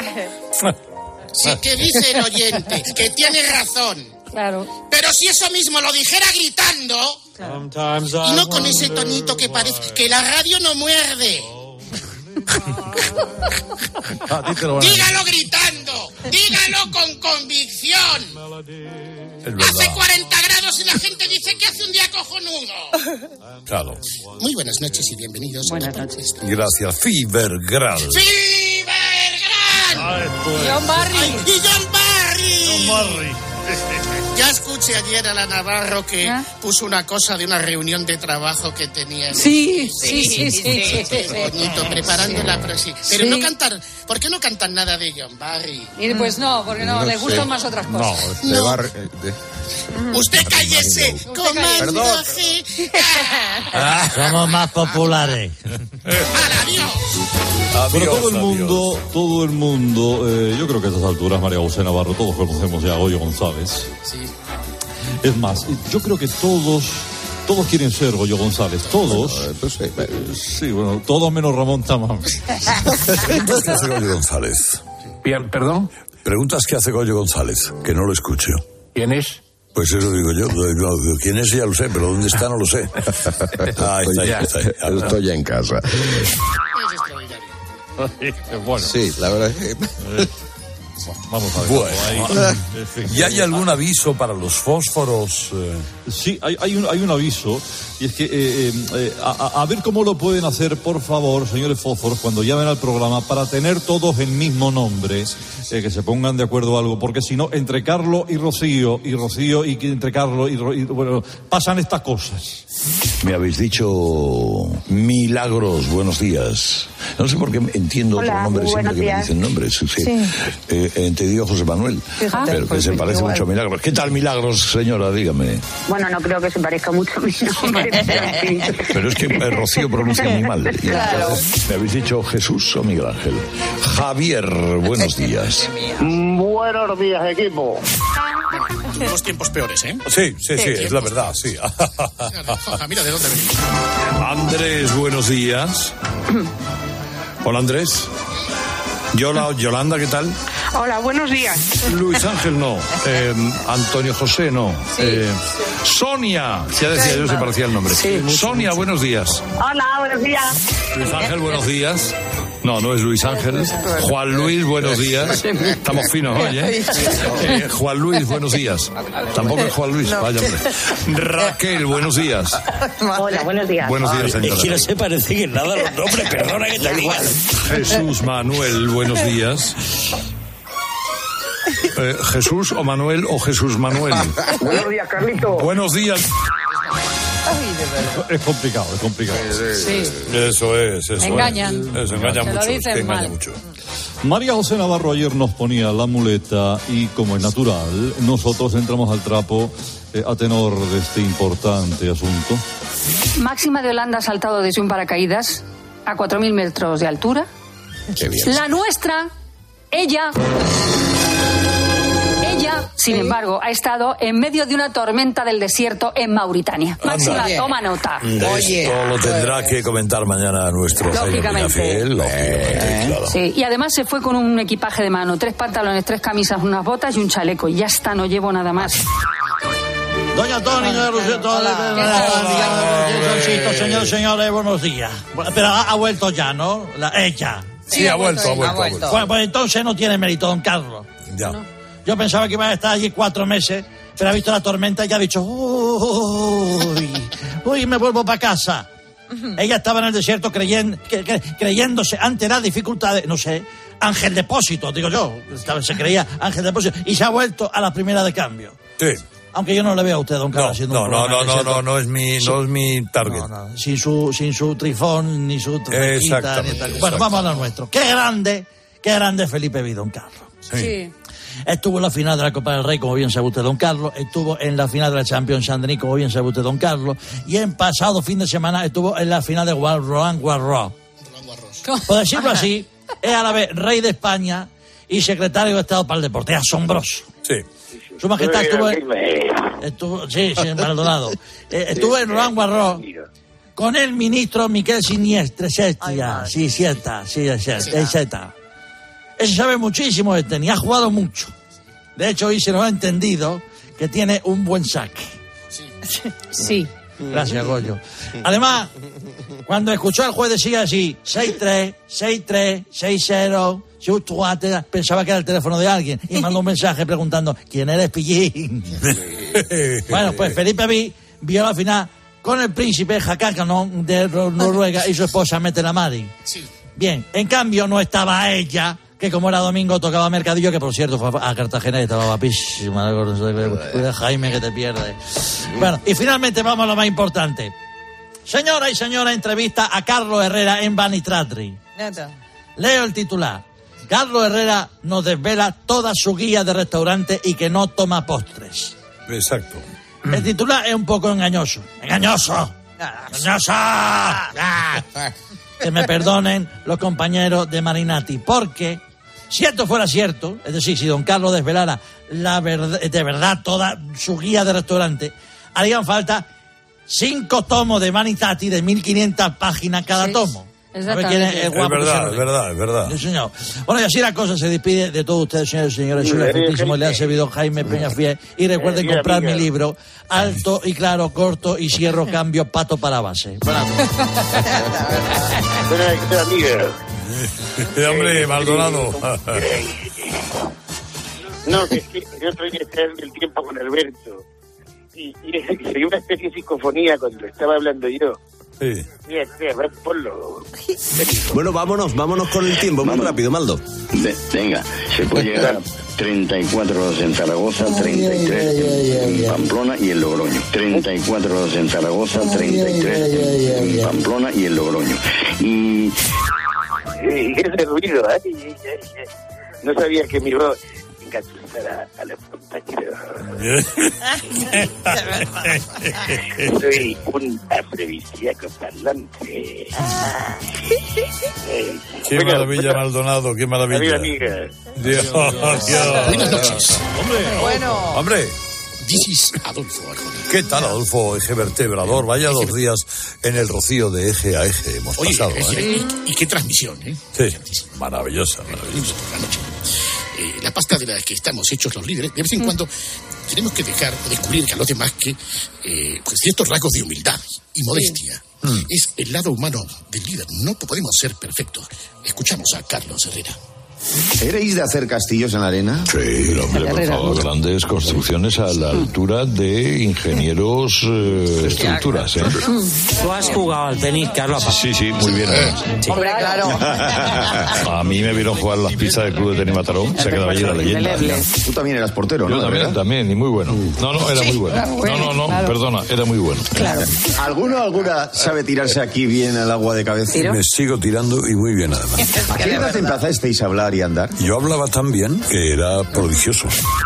si que dice el oyente, que tiene razón. Claro. Pero si eso mismo lo dijera gritando, y no con ese tonito que parece que la radio no muerde. Dígalo gritando, dígalo con convicción. Hace cuarenta grados y la gente dice que hace un día cojonudo. Claro. Muy buenas noches y bienvenidos. Buenas noches. Gracias, Fibergran. ¡Fibergran! Ah, John Barry. Ay, y John Barry. John Barry. Ya escuché ayer a la Navarro que ¿Ah? puso una cosa de una reunión de trabajo que tenía. Sí, sí, sí, sí. sí, sí, sí. Bonito, preparando la frase. Pero sí. no cantar, ¿por qué no cantan nada de John Barry? Y pues no, porque no, no le gustan más otras cosas. No, no. Bar, de... Usted cállese, comando. Ah, somos más populares. Adiós. Bueno, todo el mundo, adiós. todo el mundo, eh, yo creo que a estas alturas, María José Navarro, todos conocemos ya a Goyo González. Sí. Es más, yo creo que todos, todos quieren ser Goyo González, todos. Bueno, pues sí, eh, sí, bueno, todos menos Ramón Tamán. Preguntas qué hace Goyo González. Bien, perdón. Preguntas qué hace Goyo González, que no lo escucho. ¿Quién es? Pues eso digo yo. ¿Quién es? Ya lo sé, pero ¿dónde está? No lo sé. Ah, está ahí, está ahí. Estoy ya en casa. Bueno. Sí, la verdad es que... Vamos a ver. Bueno, ahí. ¿Y hay algún aviso para los fósforos? Sí, hay, hay, un, hay un aviso. Y es que, eh, eh, a, a ver cómo lo pueden hacer, por favor, señores fósforos, cuando llamen al programa, para tener todos el mismo nombre, eh, que se pongan de acuerdo a algo, porque si no, entre Carlos y Rocío, y Rocío y entre Carlos y, y bueno, pasan estas cosas. Me habéis dicho Milagros, buenos días. No sé por qué entiendo Hola, otro nombre siempre que días. me dicen nombres. Sí. Sí. Eh, eh, te digo José Manuel, Fíjate, pero que pues se parece igual. mucho a Milagros. ¿Qué tal Milagros, señora? Dígame. Bueno, no creo que se parezca mucho a mi nombre, pero sí. Pero es que eh, Rocío pronuncia muy mal. Claro. Entonces, ¿me habéis dicho Jesús o Miguel Ángel? Javier, buenos días. Buenos días, equipo. Tuvimos tiempos peores, ¿eh? Sí, sí, sí, sí es la verdad, sí. Mira, mira de dónde venimos. Andrés, buenos días. Hola, Andrés. Yola, Yolanda, ¿qué tal? Hola, buenos días. Luis Ángel, no. Eh, Antonio José, no. Sí, eh, sí. Sonia, ya decía yo, se parecía el nombre. Sí, Sonia, mucho. buenos días. Hola, buenos días. Luis Ángel, buenos días. No, no es Luis Ángel. Juan Luis, buenos días. Estamos finos hoy, ¿eh? eh Juan Luis, buenos días. Tampoco es Juan Luis, vaya hombre. Raquel, buenos días. Hola, buenos días. Buenos días, señora. Es que no se parece que nada los nombres, perdona que te diga. Jesús Manuel, buenos días. Eh, ¿Jesús o Manuel o Jesús Manuel? Buenos días, Carlito. Buenos días. Es complicado, es complicado. Sí. Eso es, eso engañan. es. Eso engaña Se mucho. lo dicen engaña mal. mucho. María José Navarro ayer nos ponía la muleta y, como es natural, nosotros entramos al trapo eh, a tenor de este importante asunto. Máxima de Holanda ha saltado desde un paracaídas a cuatro mil metros de altura. Qué bien. La nuestra, ella... Ella, sin embargo, ha estado en medio de una tormenta del desierto en Mauritania. Máxima, Oye. toma nota. Oye. Esto lo tendrá que comentar mañana nuestro Lógicamente. Jaime Peñafiel, lógicamente, claro. Sí, y además se fue con un equipaje de mano, tres pantalones, tres camisas, unas botas y un chaleco. Y ya está, no llevo nada más. Doña Tony, señores, señores, buenos días. Pero ha, ha vuelto ya, ¿no? La, ella. Sí, ha vuelto, ha vuelto, ha vuelto. Bueno, pues entonces no tiene mérito, don Carlos. Ya. No. Yo pensaba que iba a estar allí cuatro meses, pero ha visto la tormenta y ha dicho, uy, uy, me vuelvo para casa. Ella estaba en el desierto creyendo, cre, cre, creyéndose ante las dificultades, no sé, Ángel Depósito, digo yo, se creía Ángel Depósito, y se ha vuelto a la primera de cambio. Sí. Aunque yo no le veo a usted, don Carlos, haciendo no, un no, programa no, no, no, no, no es mi, no es mi target. No, no, sin su, sin su trifón, ni su trequita, ni tal. Bueno, vamos a lo nuestro. Qué grande, qué grande Felipe V, don Carlos. Sí. sí. Estuvo en la final de la Copa del Rey, como bien sabe usted, don Carlos. Estuvo en la final de la Champions Saint-Denis, como bien sabe usted, don Carlos. Y en pasado fin de semana estuvo en la final de Roland Garros. Por decirlo así, es a la vez rey de España y secretario de Estado para el Deporte. Es asombroso. Sí. Su Majestad estuvo en... Estuvo, sí, sí, Maldonado. Eh, estuvo en Roland Garros con el ministro Miquel Siniestre, Sestia. Sí, sieta, sí, sieta. Ese sabe muchísimo de tenis, ha jugado mucho. De hecho, hoy se nos ha entendido que tiene un buen saque. Sí. Sí. Gracias, Goyo. Además, cuando escuchó al juez decía así, seis tres, seis tres, seis cero, pensaba que era el teléfono de alguien y mandó un mensaje preguntando, ¿quién eres, pillín? Bueno, pues Felipe V vio la final con el príncipe Hakakanon de Noruega y su esposa Mette Mari. Sí. Bien, en cambio no estaba ella, que como era domingo tocaba Mercadillo, que por cierto fue a Cartagena y estaba guapísima. Cuida, Jaime, que te pierdes. Bueno, y finalmente vamos a lo más importante. Señora y señora, entrevista a Carlos Herrera en Vanitratri. Leo el titular. Carlos Herrera nos desvela toda su guía de restaurante y que no toma postres. Exacto. El titular es un poco engañoso. ¡Engañoso! ¡Engañoso! Que me perdonen los compañeros de Marinati, porque si esto fuera cierto, es decir, si don Carlos desvelara la verdad, de verdad toda su guía de restaurante, harían falta cinco tomos de Marinati de mil quinientas páginas cada sí, tomo. Exactamente. Es, es verdad, es verdad, es verdad. Sí, señor. Bueno, y así la cosa, se despide de todos ustedes, señores y señores. Soy el frutísimo, le ha servido Jaime Peñafiel. Y recuerden eh, comprar amiga. mi libro, Alto y Claro, Corto y Cierro Cambio, Pato para Base. Bueno, amiga. Eh, hombre, Maldonado. No, que es que yo estoy esperando el tiempo con Alberto. Y, y se dio una especie de psicofonía cuando estaba hablando yo. Sí. Mira, mira, ponlo. Bueno, vámonos, vámonos con el tiempo, más rápido, Maldo. De, venga, se puede llegar treinta y cuatro grados en Zaragoza, treinta y tres en, en Pamplona y en Logroño. treinta y cuatro grados en Zaragoza, treinta y tres en Pamplona y en Logroño. Y... Ese ruido, ¿eh? No sabía que mi voz engatusara a los compañeros. Soy un afrodisíaco parlante. Qué bueno, maravilla, bueno, Maldonado, qué maravilla. Amiga, amiga. Dios, Dios, Dios. Buenas noches. Hombre, bueno. Hombre. This is Adolfo Arjona. ¿Qué tal, Adolfo, eje vertebrador? Vaya dos días en el Rocío de eje a eje hemos Oye, pasado. Eje, ¿eh? y, y qué transmisión, ¿eh? Sí, maravillosa, maravillosa. La noche. Eh, la pasta de la que estamos hechos los líderes, de vez en cuando tenemos que dejar o descubrir a los demás que eh, pues ciertos rasgos de humildad y modestia Mm. Es el lado humano del líder. No podemos ser perfectos. Escuchamos a Carlos Herrera. ¿Erais de hacer castillos en la arena? Sí, hombre, por favor, grandes construcciones a la altura de ingenieros eh, estructuras, ¿eh? ¿Tú has jugado al tenis, Carlos? Sí, sí, muy bien. Sí. Hombre, claro. A mí me vieron jugar las pistas del Club de Tenis Mataró, se ha quedado allí la leyenda. Tú también eras portero, ¿no? Yo también, también, y muy bueno. No, no, era muy bueno. No, no, no, claro. perdona, era muy bueno. Claro. ¿Alguno alguna sabe tirarse aquí bien al agua de cabeza? ¿Tiro? Me sigo tirando y muy bien, además. ¿A qué edad empezasteis a hablar y andar? Yo hablaba tan bien que era prodigioso.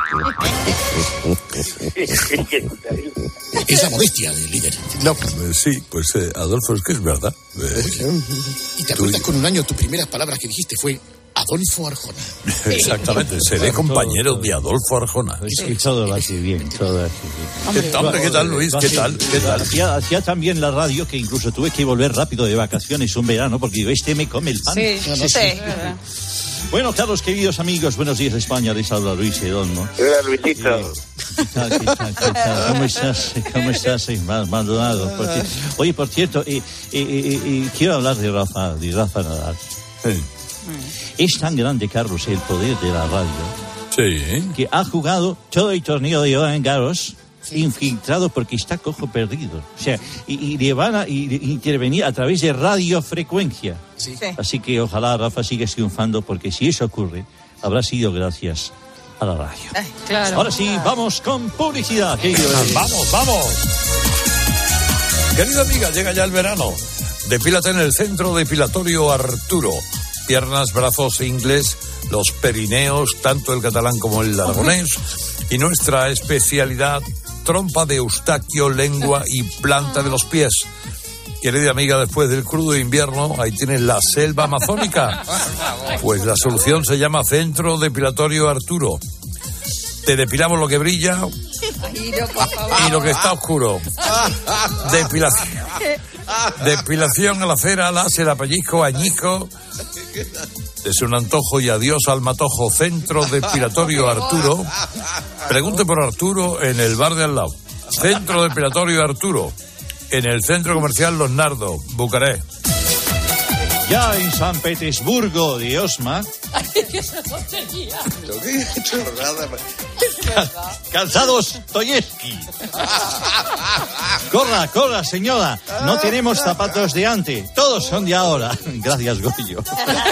Es la modestia del líder. No, sí, pues eh, Adolfo, es que es verdad. Eh, y te acuerdas con un año tus primeras palabras que dijiste fue Adolfo Arjona. Exactamente, seré compañero de Adolfo Arjona. Es que todo va así bien, todo va así bien. ¿Qué tal, ¿Qué tal, Luis? ¿Qué tal? ¿Qué tal? Hacía, hacía también la radio que incluso tuve que volver rápido de vacaciones un verano porque digo, este me come el pan. Sí, no, no, sí. sí. Bueno, Carlos, queridos amigos, buenos días España, les habla Luis Edón, ¿no? Hola, Luisito. ¿Qué tal, qué tal, qué tal? ¿Cómo estás? ¿Cómo estás, Mal- Maldonado? Por ci- Oye, por cierto, eh, eh, eh, eh, quiero hablar de Rafa, de Rafa Nadal. Sí. Es tan grande, Carlos, el poder de la radio, Sí. que ha jugado todo el torneo de Roland Garros infiltrado porque está cojo perdido. O sea, y, y le van a y, y intervenir a través de radiofrecuencia. Sí. Así que ojalá Rafa siga triunfando, porque si eso ocurre, habrá sido gracias a la radio. Ay, claro. Ahora sí, vamos con publicidad. querido. Vamos, vamos. Querida amiga, llega ya el verano. Depílate en el Centro Depilatorio Arturo. Piernas, brazos, ingles, los perineos, tanto el catalán como el aragonés. Y nuestra especialidad, trompa de eustaquio, lengua y planta de los pies. Querida amiga, después del crudo invierno, ahí tienes la selva amazónica. Pues la solución se llama Centro Depilatorio Arturo. Te depilamos lo que brilla y lo que está oscuro. Depilación. Depilación a la cera, láser, a pellizco, añijo. Es un antojo y adiós al matojo. Centro Depilatorio Arturo. Pregunte por Arturo en el bar de al lado. Centro Depilatorio Arturo. En el Centro Comercial Los Nardos, Bucarest. Ya en San Petersburgo de Osma, calzados Toyevsky. Corra, corra, señora. No tenemos zapatos de antes. Todos son de ahora. Gracias, Goyo.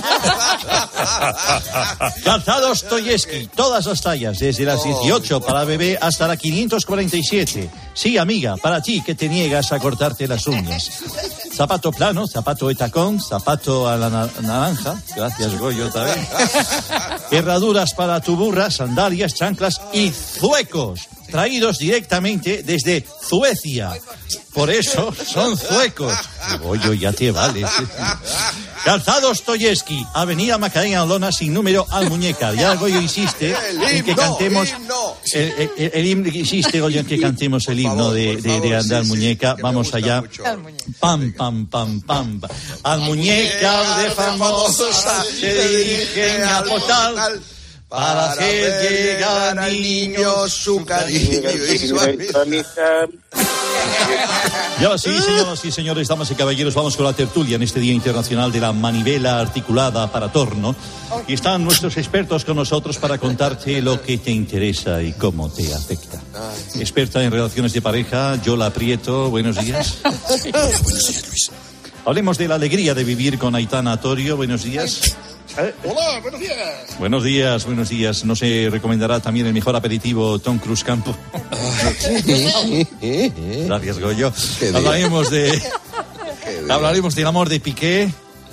Calzados Toyevsky. Todas las tallas, desde las dieciocho para bebé hasta la quinientos cuarenta y siete. Sí, amiga, para ti que te niegas a cortarte las uñas. Zapato plano, zapato de tacón, zapato a la na- naranja. Gracias, Goyo, también. Herraduras para tu burra, sandalias, chanclas y zuecos, traídos directamente desde Suecia. Por eso son zuecos. Goyo, ya te vale. Calzados Toyevsky, Avenida Macarena Olona, sin número, Almuñécar. Ya Goyo insiste en que cantemos el, el, el, el himno, insiste Goyo en que cantemos el himno de, de, de Andar Muñeca. Vamos allá. Pam, pam, pam, pam. Almuñécar de famosos se dirigen a Portal para hacer llegar al niño su cariño y su amistad. Y ahora sí, señoras y señores, damas y caballeros, vamos con la tertulia en este Día Internacional de la Manivela Articulada para Torno. Y están nuestros expertos con nosotros para contarte lo que te interesa y cómo te afecta. Experta en relaciones de pareja, Yola Prieto, buenos días. Buenos días, Luis. Hablemos de la alegría de vivir con Aitana Torio, buenos días. Hola, buenos días. Buenos días, buenos días. ¿No se recomendará también el mejor aperitivo Tom Cruise Campo? Gracias, Goyo. Hablaremos de... Hablaremos del amor de Piqué.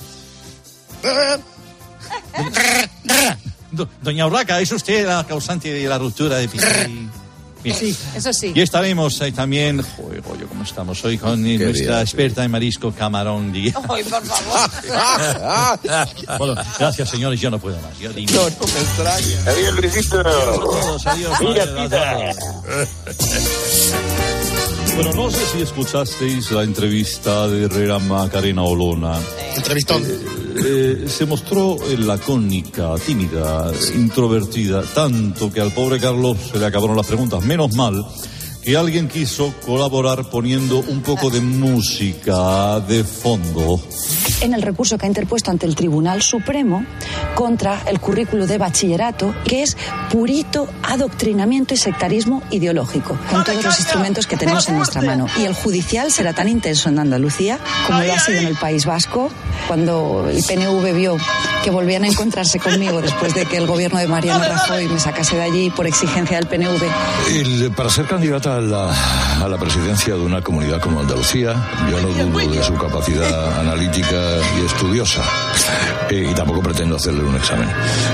Do- Doña Urraca, ¿es usted la causante de la ruptura de Piqué? Bien. Sí, eso sí. Y estaremos ahí también, joder, Goyo, ¿cómo estamos hoy? Con eh, nuestra bien, experta en marisco, Camarón Díaz. Ay, por favor. Bueno, gracias, señores, yo no puedo más. Yo digo... No, no me extraña. Adiós, Luisito. Adiós, adiós. Mira, adiós, tita. adiós. Bueno, no sé si escuchasteis la entrevista de Herrera Macarena Olona. Entrevistón. Eh, se mostró lacónica, tímida, introvertida, tanto que al pobre Carlos se le acabaron las preguntas. Menos mal que alguien quiso colaborar poniendo un poco de música de fondo. En el recurso que ha interpuesto ante el Tribunal Supremo contra el currículo de bachillerato, que es purito adoctrinamiento y sectarismo ideológico, con todos los instrumentos que tenemos en nuestra mano. Y el judicial será tan intenso en Andalucía como lo ha sido en el País Vasco, cuando el P N V vio que volvían a encontrarse conmigo después de que el gobierno de Mariano Rajoy me sacase de allí por exigencia del P N V. El, para ser candidata a la, a la presidencia de una comunidad como Andalucía, yo no dudo de su capacidad analítica y estudiosa, eh, y tampoco pretendo hacerle un examen.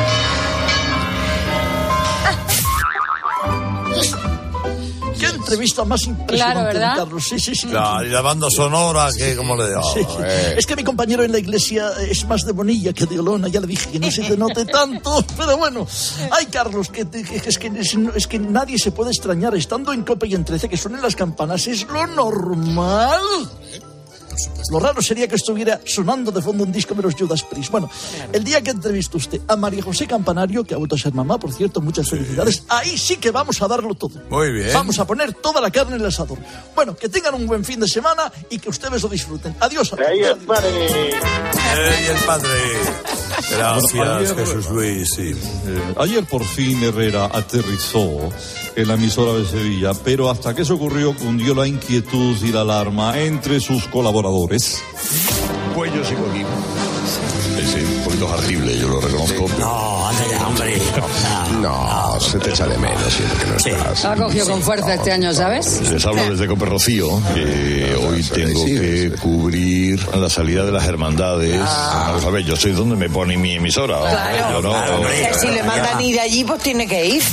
¡Qué entrevista más impresionante, Claro, ¿verdad? Carlos! Sí, sí, sí. Claro, y la banda sonora, que como le digo. Sí. Es que mi compañero en la iglesia es más de Bonilla que de Olona, ya le dije que no se te note tanto, pero bueno. Ay, Carlos, que, que, que, es, que es, es que nadie se puede extrañar, estando en COPE y en trece, que suenen las campanas, es lo normal. Lo raro sería que estuviera sonando de fondo un disco de los Judas Priest. Bueno, el día que entrevistó usted a María José Campanario, que ha vuelto a ser mamá, por cierto, muchas felicidades, ahí sí que vamos a darlo todo. Muy bien. Vamos a poner toda la carne en el asador. Bueno, que tengan un buen fin de semana y que ustedes lo disfruten. Adiós. Ahí el padre. ¡Ey, el padre! Gracias, Ayer- Jesús Luis, sí. Eh, ayer por fin Herrera aterrizó en la emisora de Sevilla, pero hasta que eso ocurrió cundió la inquietud y la alarma entre sus colaboradores. Cuello sigo aquí. Sí, sí, un poquito jartible, yo lo reconozco. No, anda ya, hombre. No, se te echa de menos siempre que no estás. Ha cogido con fuerza este año, ¿sabes? Les hablo desde Cope Rocío, que hoy tengo que cubrir la salida de las hermandades. A ver, yo soy donde me pone mi emisora. Claro, Yo no, claro, no, que si le mandan ir allí, pues tiene que ir.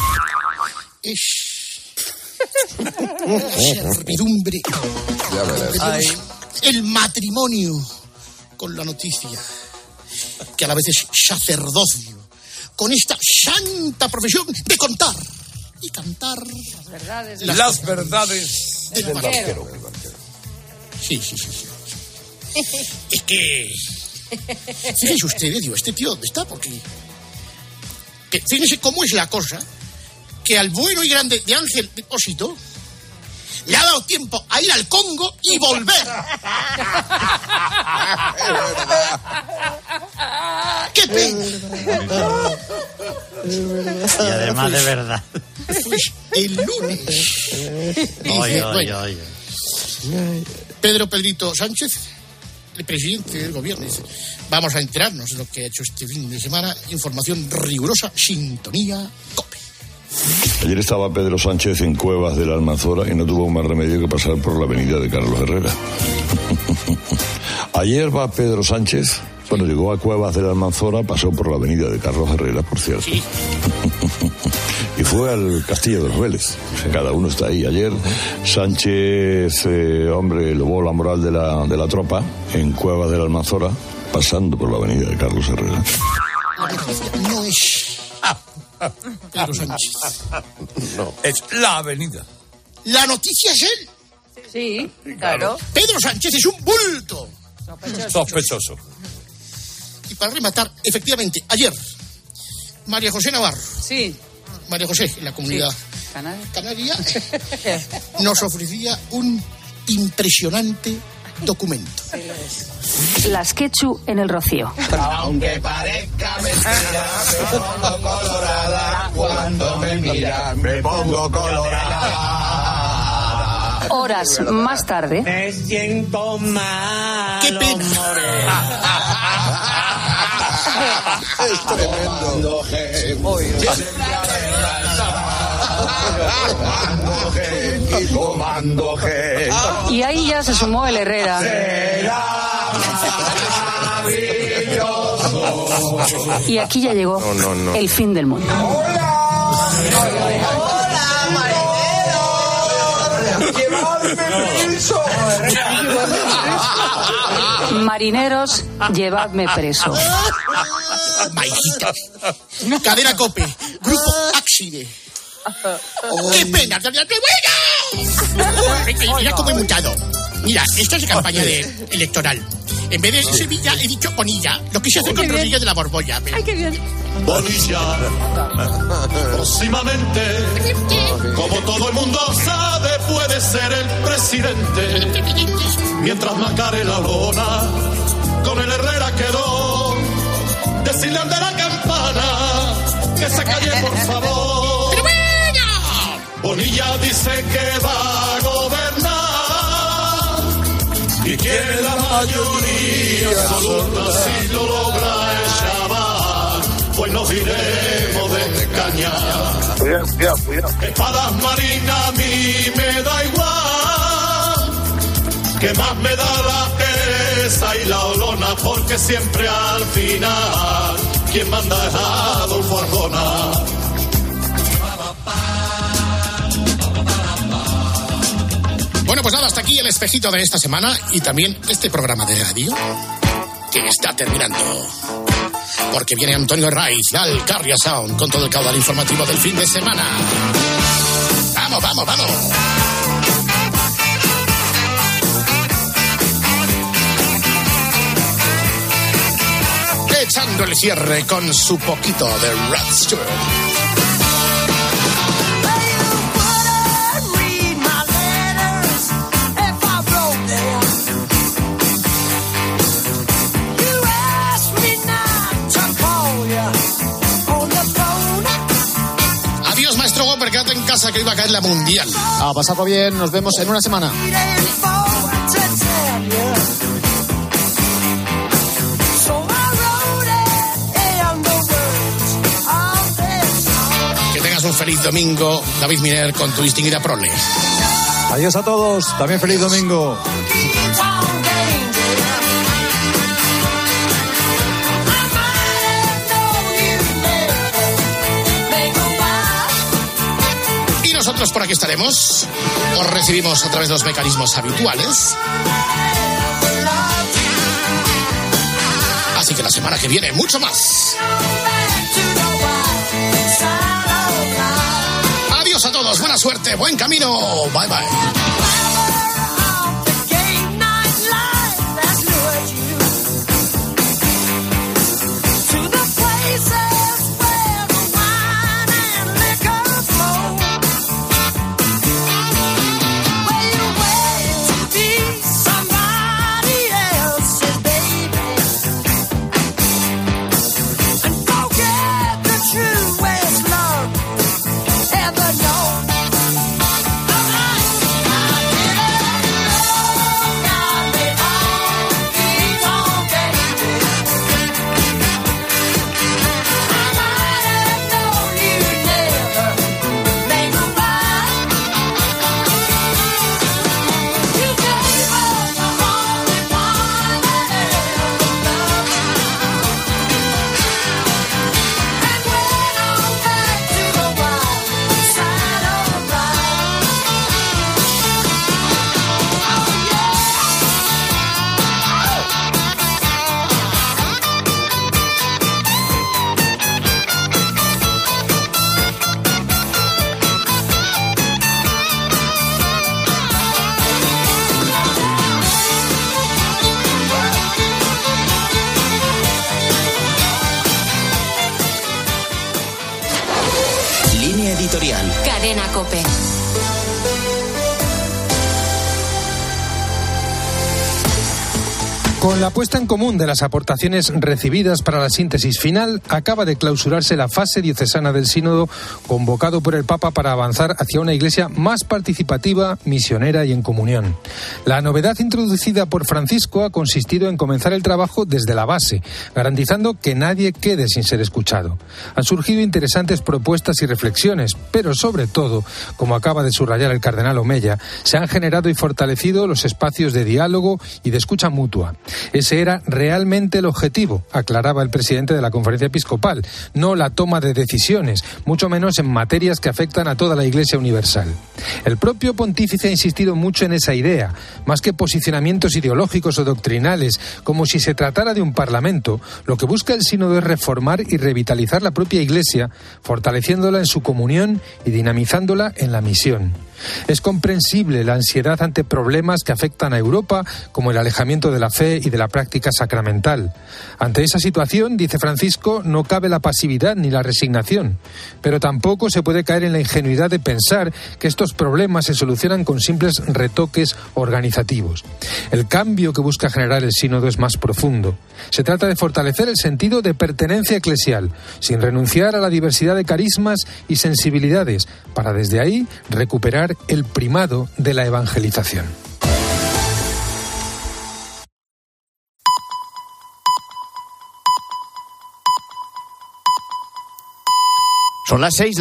Servidumbre. Ya verás. Tenemos el matrimonio con la noticia, que a la vez es sacerdocio, con esta santa profesión de contar y cantar Las verdades. las, Las verdades del del barquero. barquero. Sí, sí, sí, sí. Es que... Fíjense ustedes, digo, ¿este tío dónde está? Porque... que fíjense cómo es la cosa, que al bueno y grande de Ángel Depósito le ha dado tiempo a ir al Congo y volver. ¡Qué pena! Y además de verdad. Pues el lunes. Dice, Oye, oye, bueno, oye. Pedro Pedrito Sánchez, el presidente del gobierno, dice: vamos a enterarnos de lo que ha hecho este fin de semana. Información rigurosa, sintonía, COPE. Ayer estaba Pedro Sánchez en Cuevas de la Almanzora y no tuvo más remedio que pasar por la avenida de Carlos Herrera. Ayer va Pedro Sánchez, bueno, llegó a Cuevas de la Almanzora, pasó por la avenida de Carlos Herrera, por cierto. Sí. Y fue al Castillo de los Vélez. Cada uno está ahí. Ayer Sánchez, eh, hombre, elevó la moral de la, de la tropa en Cuevas de la Almanzora, pasando por la avenida de Carlos Herrera. La noticia no es Pedro Sánchez. No, es la avenida. La noticia es él. Sí, claro. Pedro Sánchez es un bulto. Sospechoso. Y para rematar, efectivamente, ayer, María José Navarro. Sí. María José, en la comunidad Canaria. canaria, nos ofrecía un impresionante documento. Las Quechu en el Rocío. Aunque parezca mentira, me pongo colorada. Cuando me miran, me pongo colorada. Horas más tarde. Me siento mal. ¡Qué pena! Es tremendo. Comando G. Y ahí ya se sumó el Herrera. Y aquí ya llegó No, no, no. el fin del mundo. Marineros, llevadme preso. Maijita. Cadena COPE. Grupo Áxide. ¡Qué pena! ¡Qué bueno! Mira cómo he mutado. Mira, esta es la campaña de, electoral. En vez de Sevilla he dicho Bonilla. Lo quise hacer con Rodríguez de la Borbolla. Pero... Ay, qué bien. Bonilla. Próximamente, como todo el mundo sabe, puede ser el presidente. Mientras Macare la lona, con el Herrera quedó. Decirle al de la campana que se calle, por favor. ¡Pero bueno! Bonilla dice que va a gobernar y quiere la mayoría absoluta. Si lo logra el chaval, pues nos iremos de cañar. Cuidado, cuidado, cuidado. Espadas marinas a mí me da igual, que más me da la esa y la olona, porque siempre al final quien manda es Adolfo Arjona. Bueno, pues nada, hasta aquí el espejito de esta semana y también este programa de radio que está terminando. Porque viene Antonio Raiz, Gal Carria Sound, con todo el caudal informativo del fin de semana. ¡Vamos, vamos, vamos! Echando el cierre con su poquito de Rod Stewart. Adiós, maestro Gopper, quédate en casa que iba a caer la mundial. A pasarlo bien, nos vemos en una semana. Un feliz domingo, David Miner, con tu distinguida prole. Adiós a todos, también feliz domingo. Y nosotros por aquí estaremos. Os recibimos a través de los mecanismos habituales. Así que la semana que viene, mucho más. Adiós a todos, buena suerte, buen camino, bye bye. Cadena COPE. Con la puesta en común de las aportaciones recibidas para la síntesis final, acaba de clausurarse la fase diocesana del sínodo convocado por el Papa para avanzar hacia una iglesia más participativa, misionera y en comunión. La novedad introducida por Francisco ha consistido en comenzar el trabajo desde la base, garantizando que nadie quede sin ser escuchado. Han surgido interesantes propuestas y reflexiones, pero sobre todo, como acaba de subrayar el cardenal Omeya, se han generado y fortalecido los espacios de diálogo y de escucha mutua. Ese era realmente el objetivo, aclaraba el presidente de la Conferencia Episcopal, no la toma de decisiones, mucho menos en materias que afectan a toda la Iglesia universal. El propio pontífice ha insistido mucho en esa idea, más que posicionamientos ideológicos o doctrinales, como si se tratara de un parlamento. Lo que busca el sínodo es reformar y revitalizar la propia Iglesia, fortaleciéndola en su comunión y dinamizándola en la misión. Es comprensible la ansiedad ante problemas que afectan a Europa, como el alejamiento de la fe y de la práctica sacramental. Ante esa situación, dice Francisco, no cabe la pasividad ni la resignación, pero tampoco se puede caer en la ingenuidad de pensar que estos problemas se solucionan con simples retoques organizativos. El cambio que busca generar el sínodo es más profundo. Se trata de fortalecer el sentido de pertenencia eclesial, sin renunciar a la diversidad de carismas y sensibilidades, para desde ahí recuperar el primado de la evangelización. Son las seis.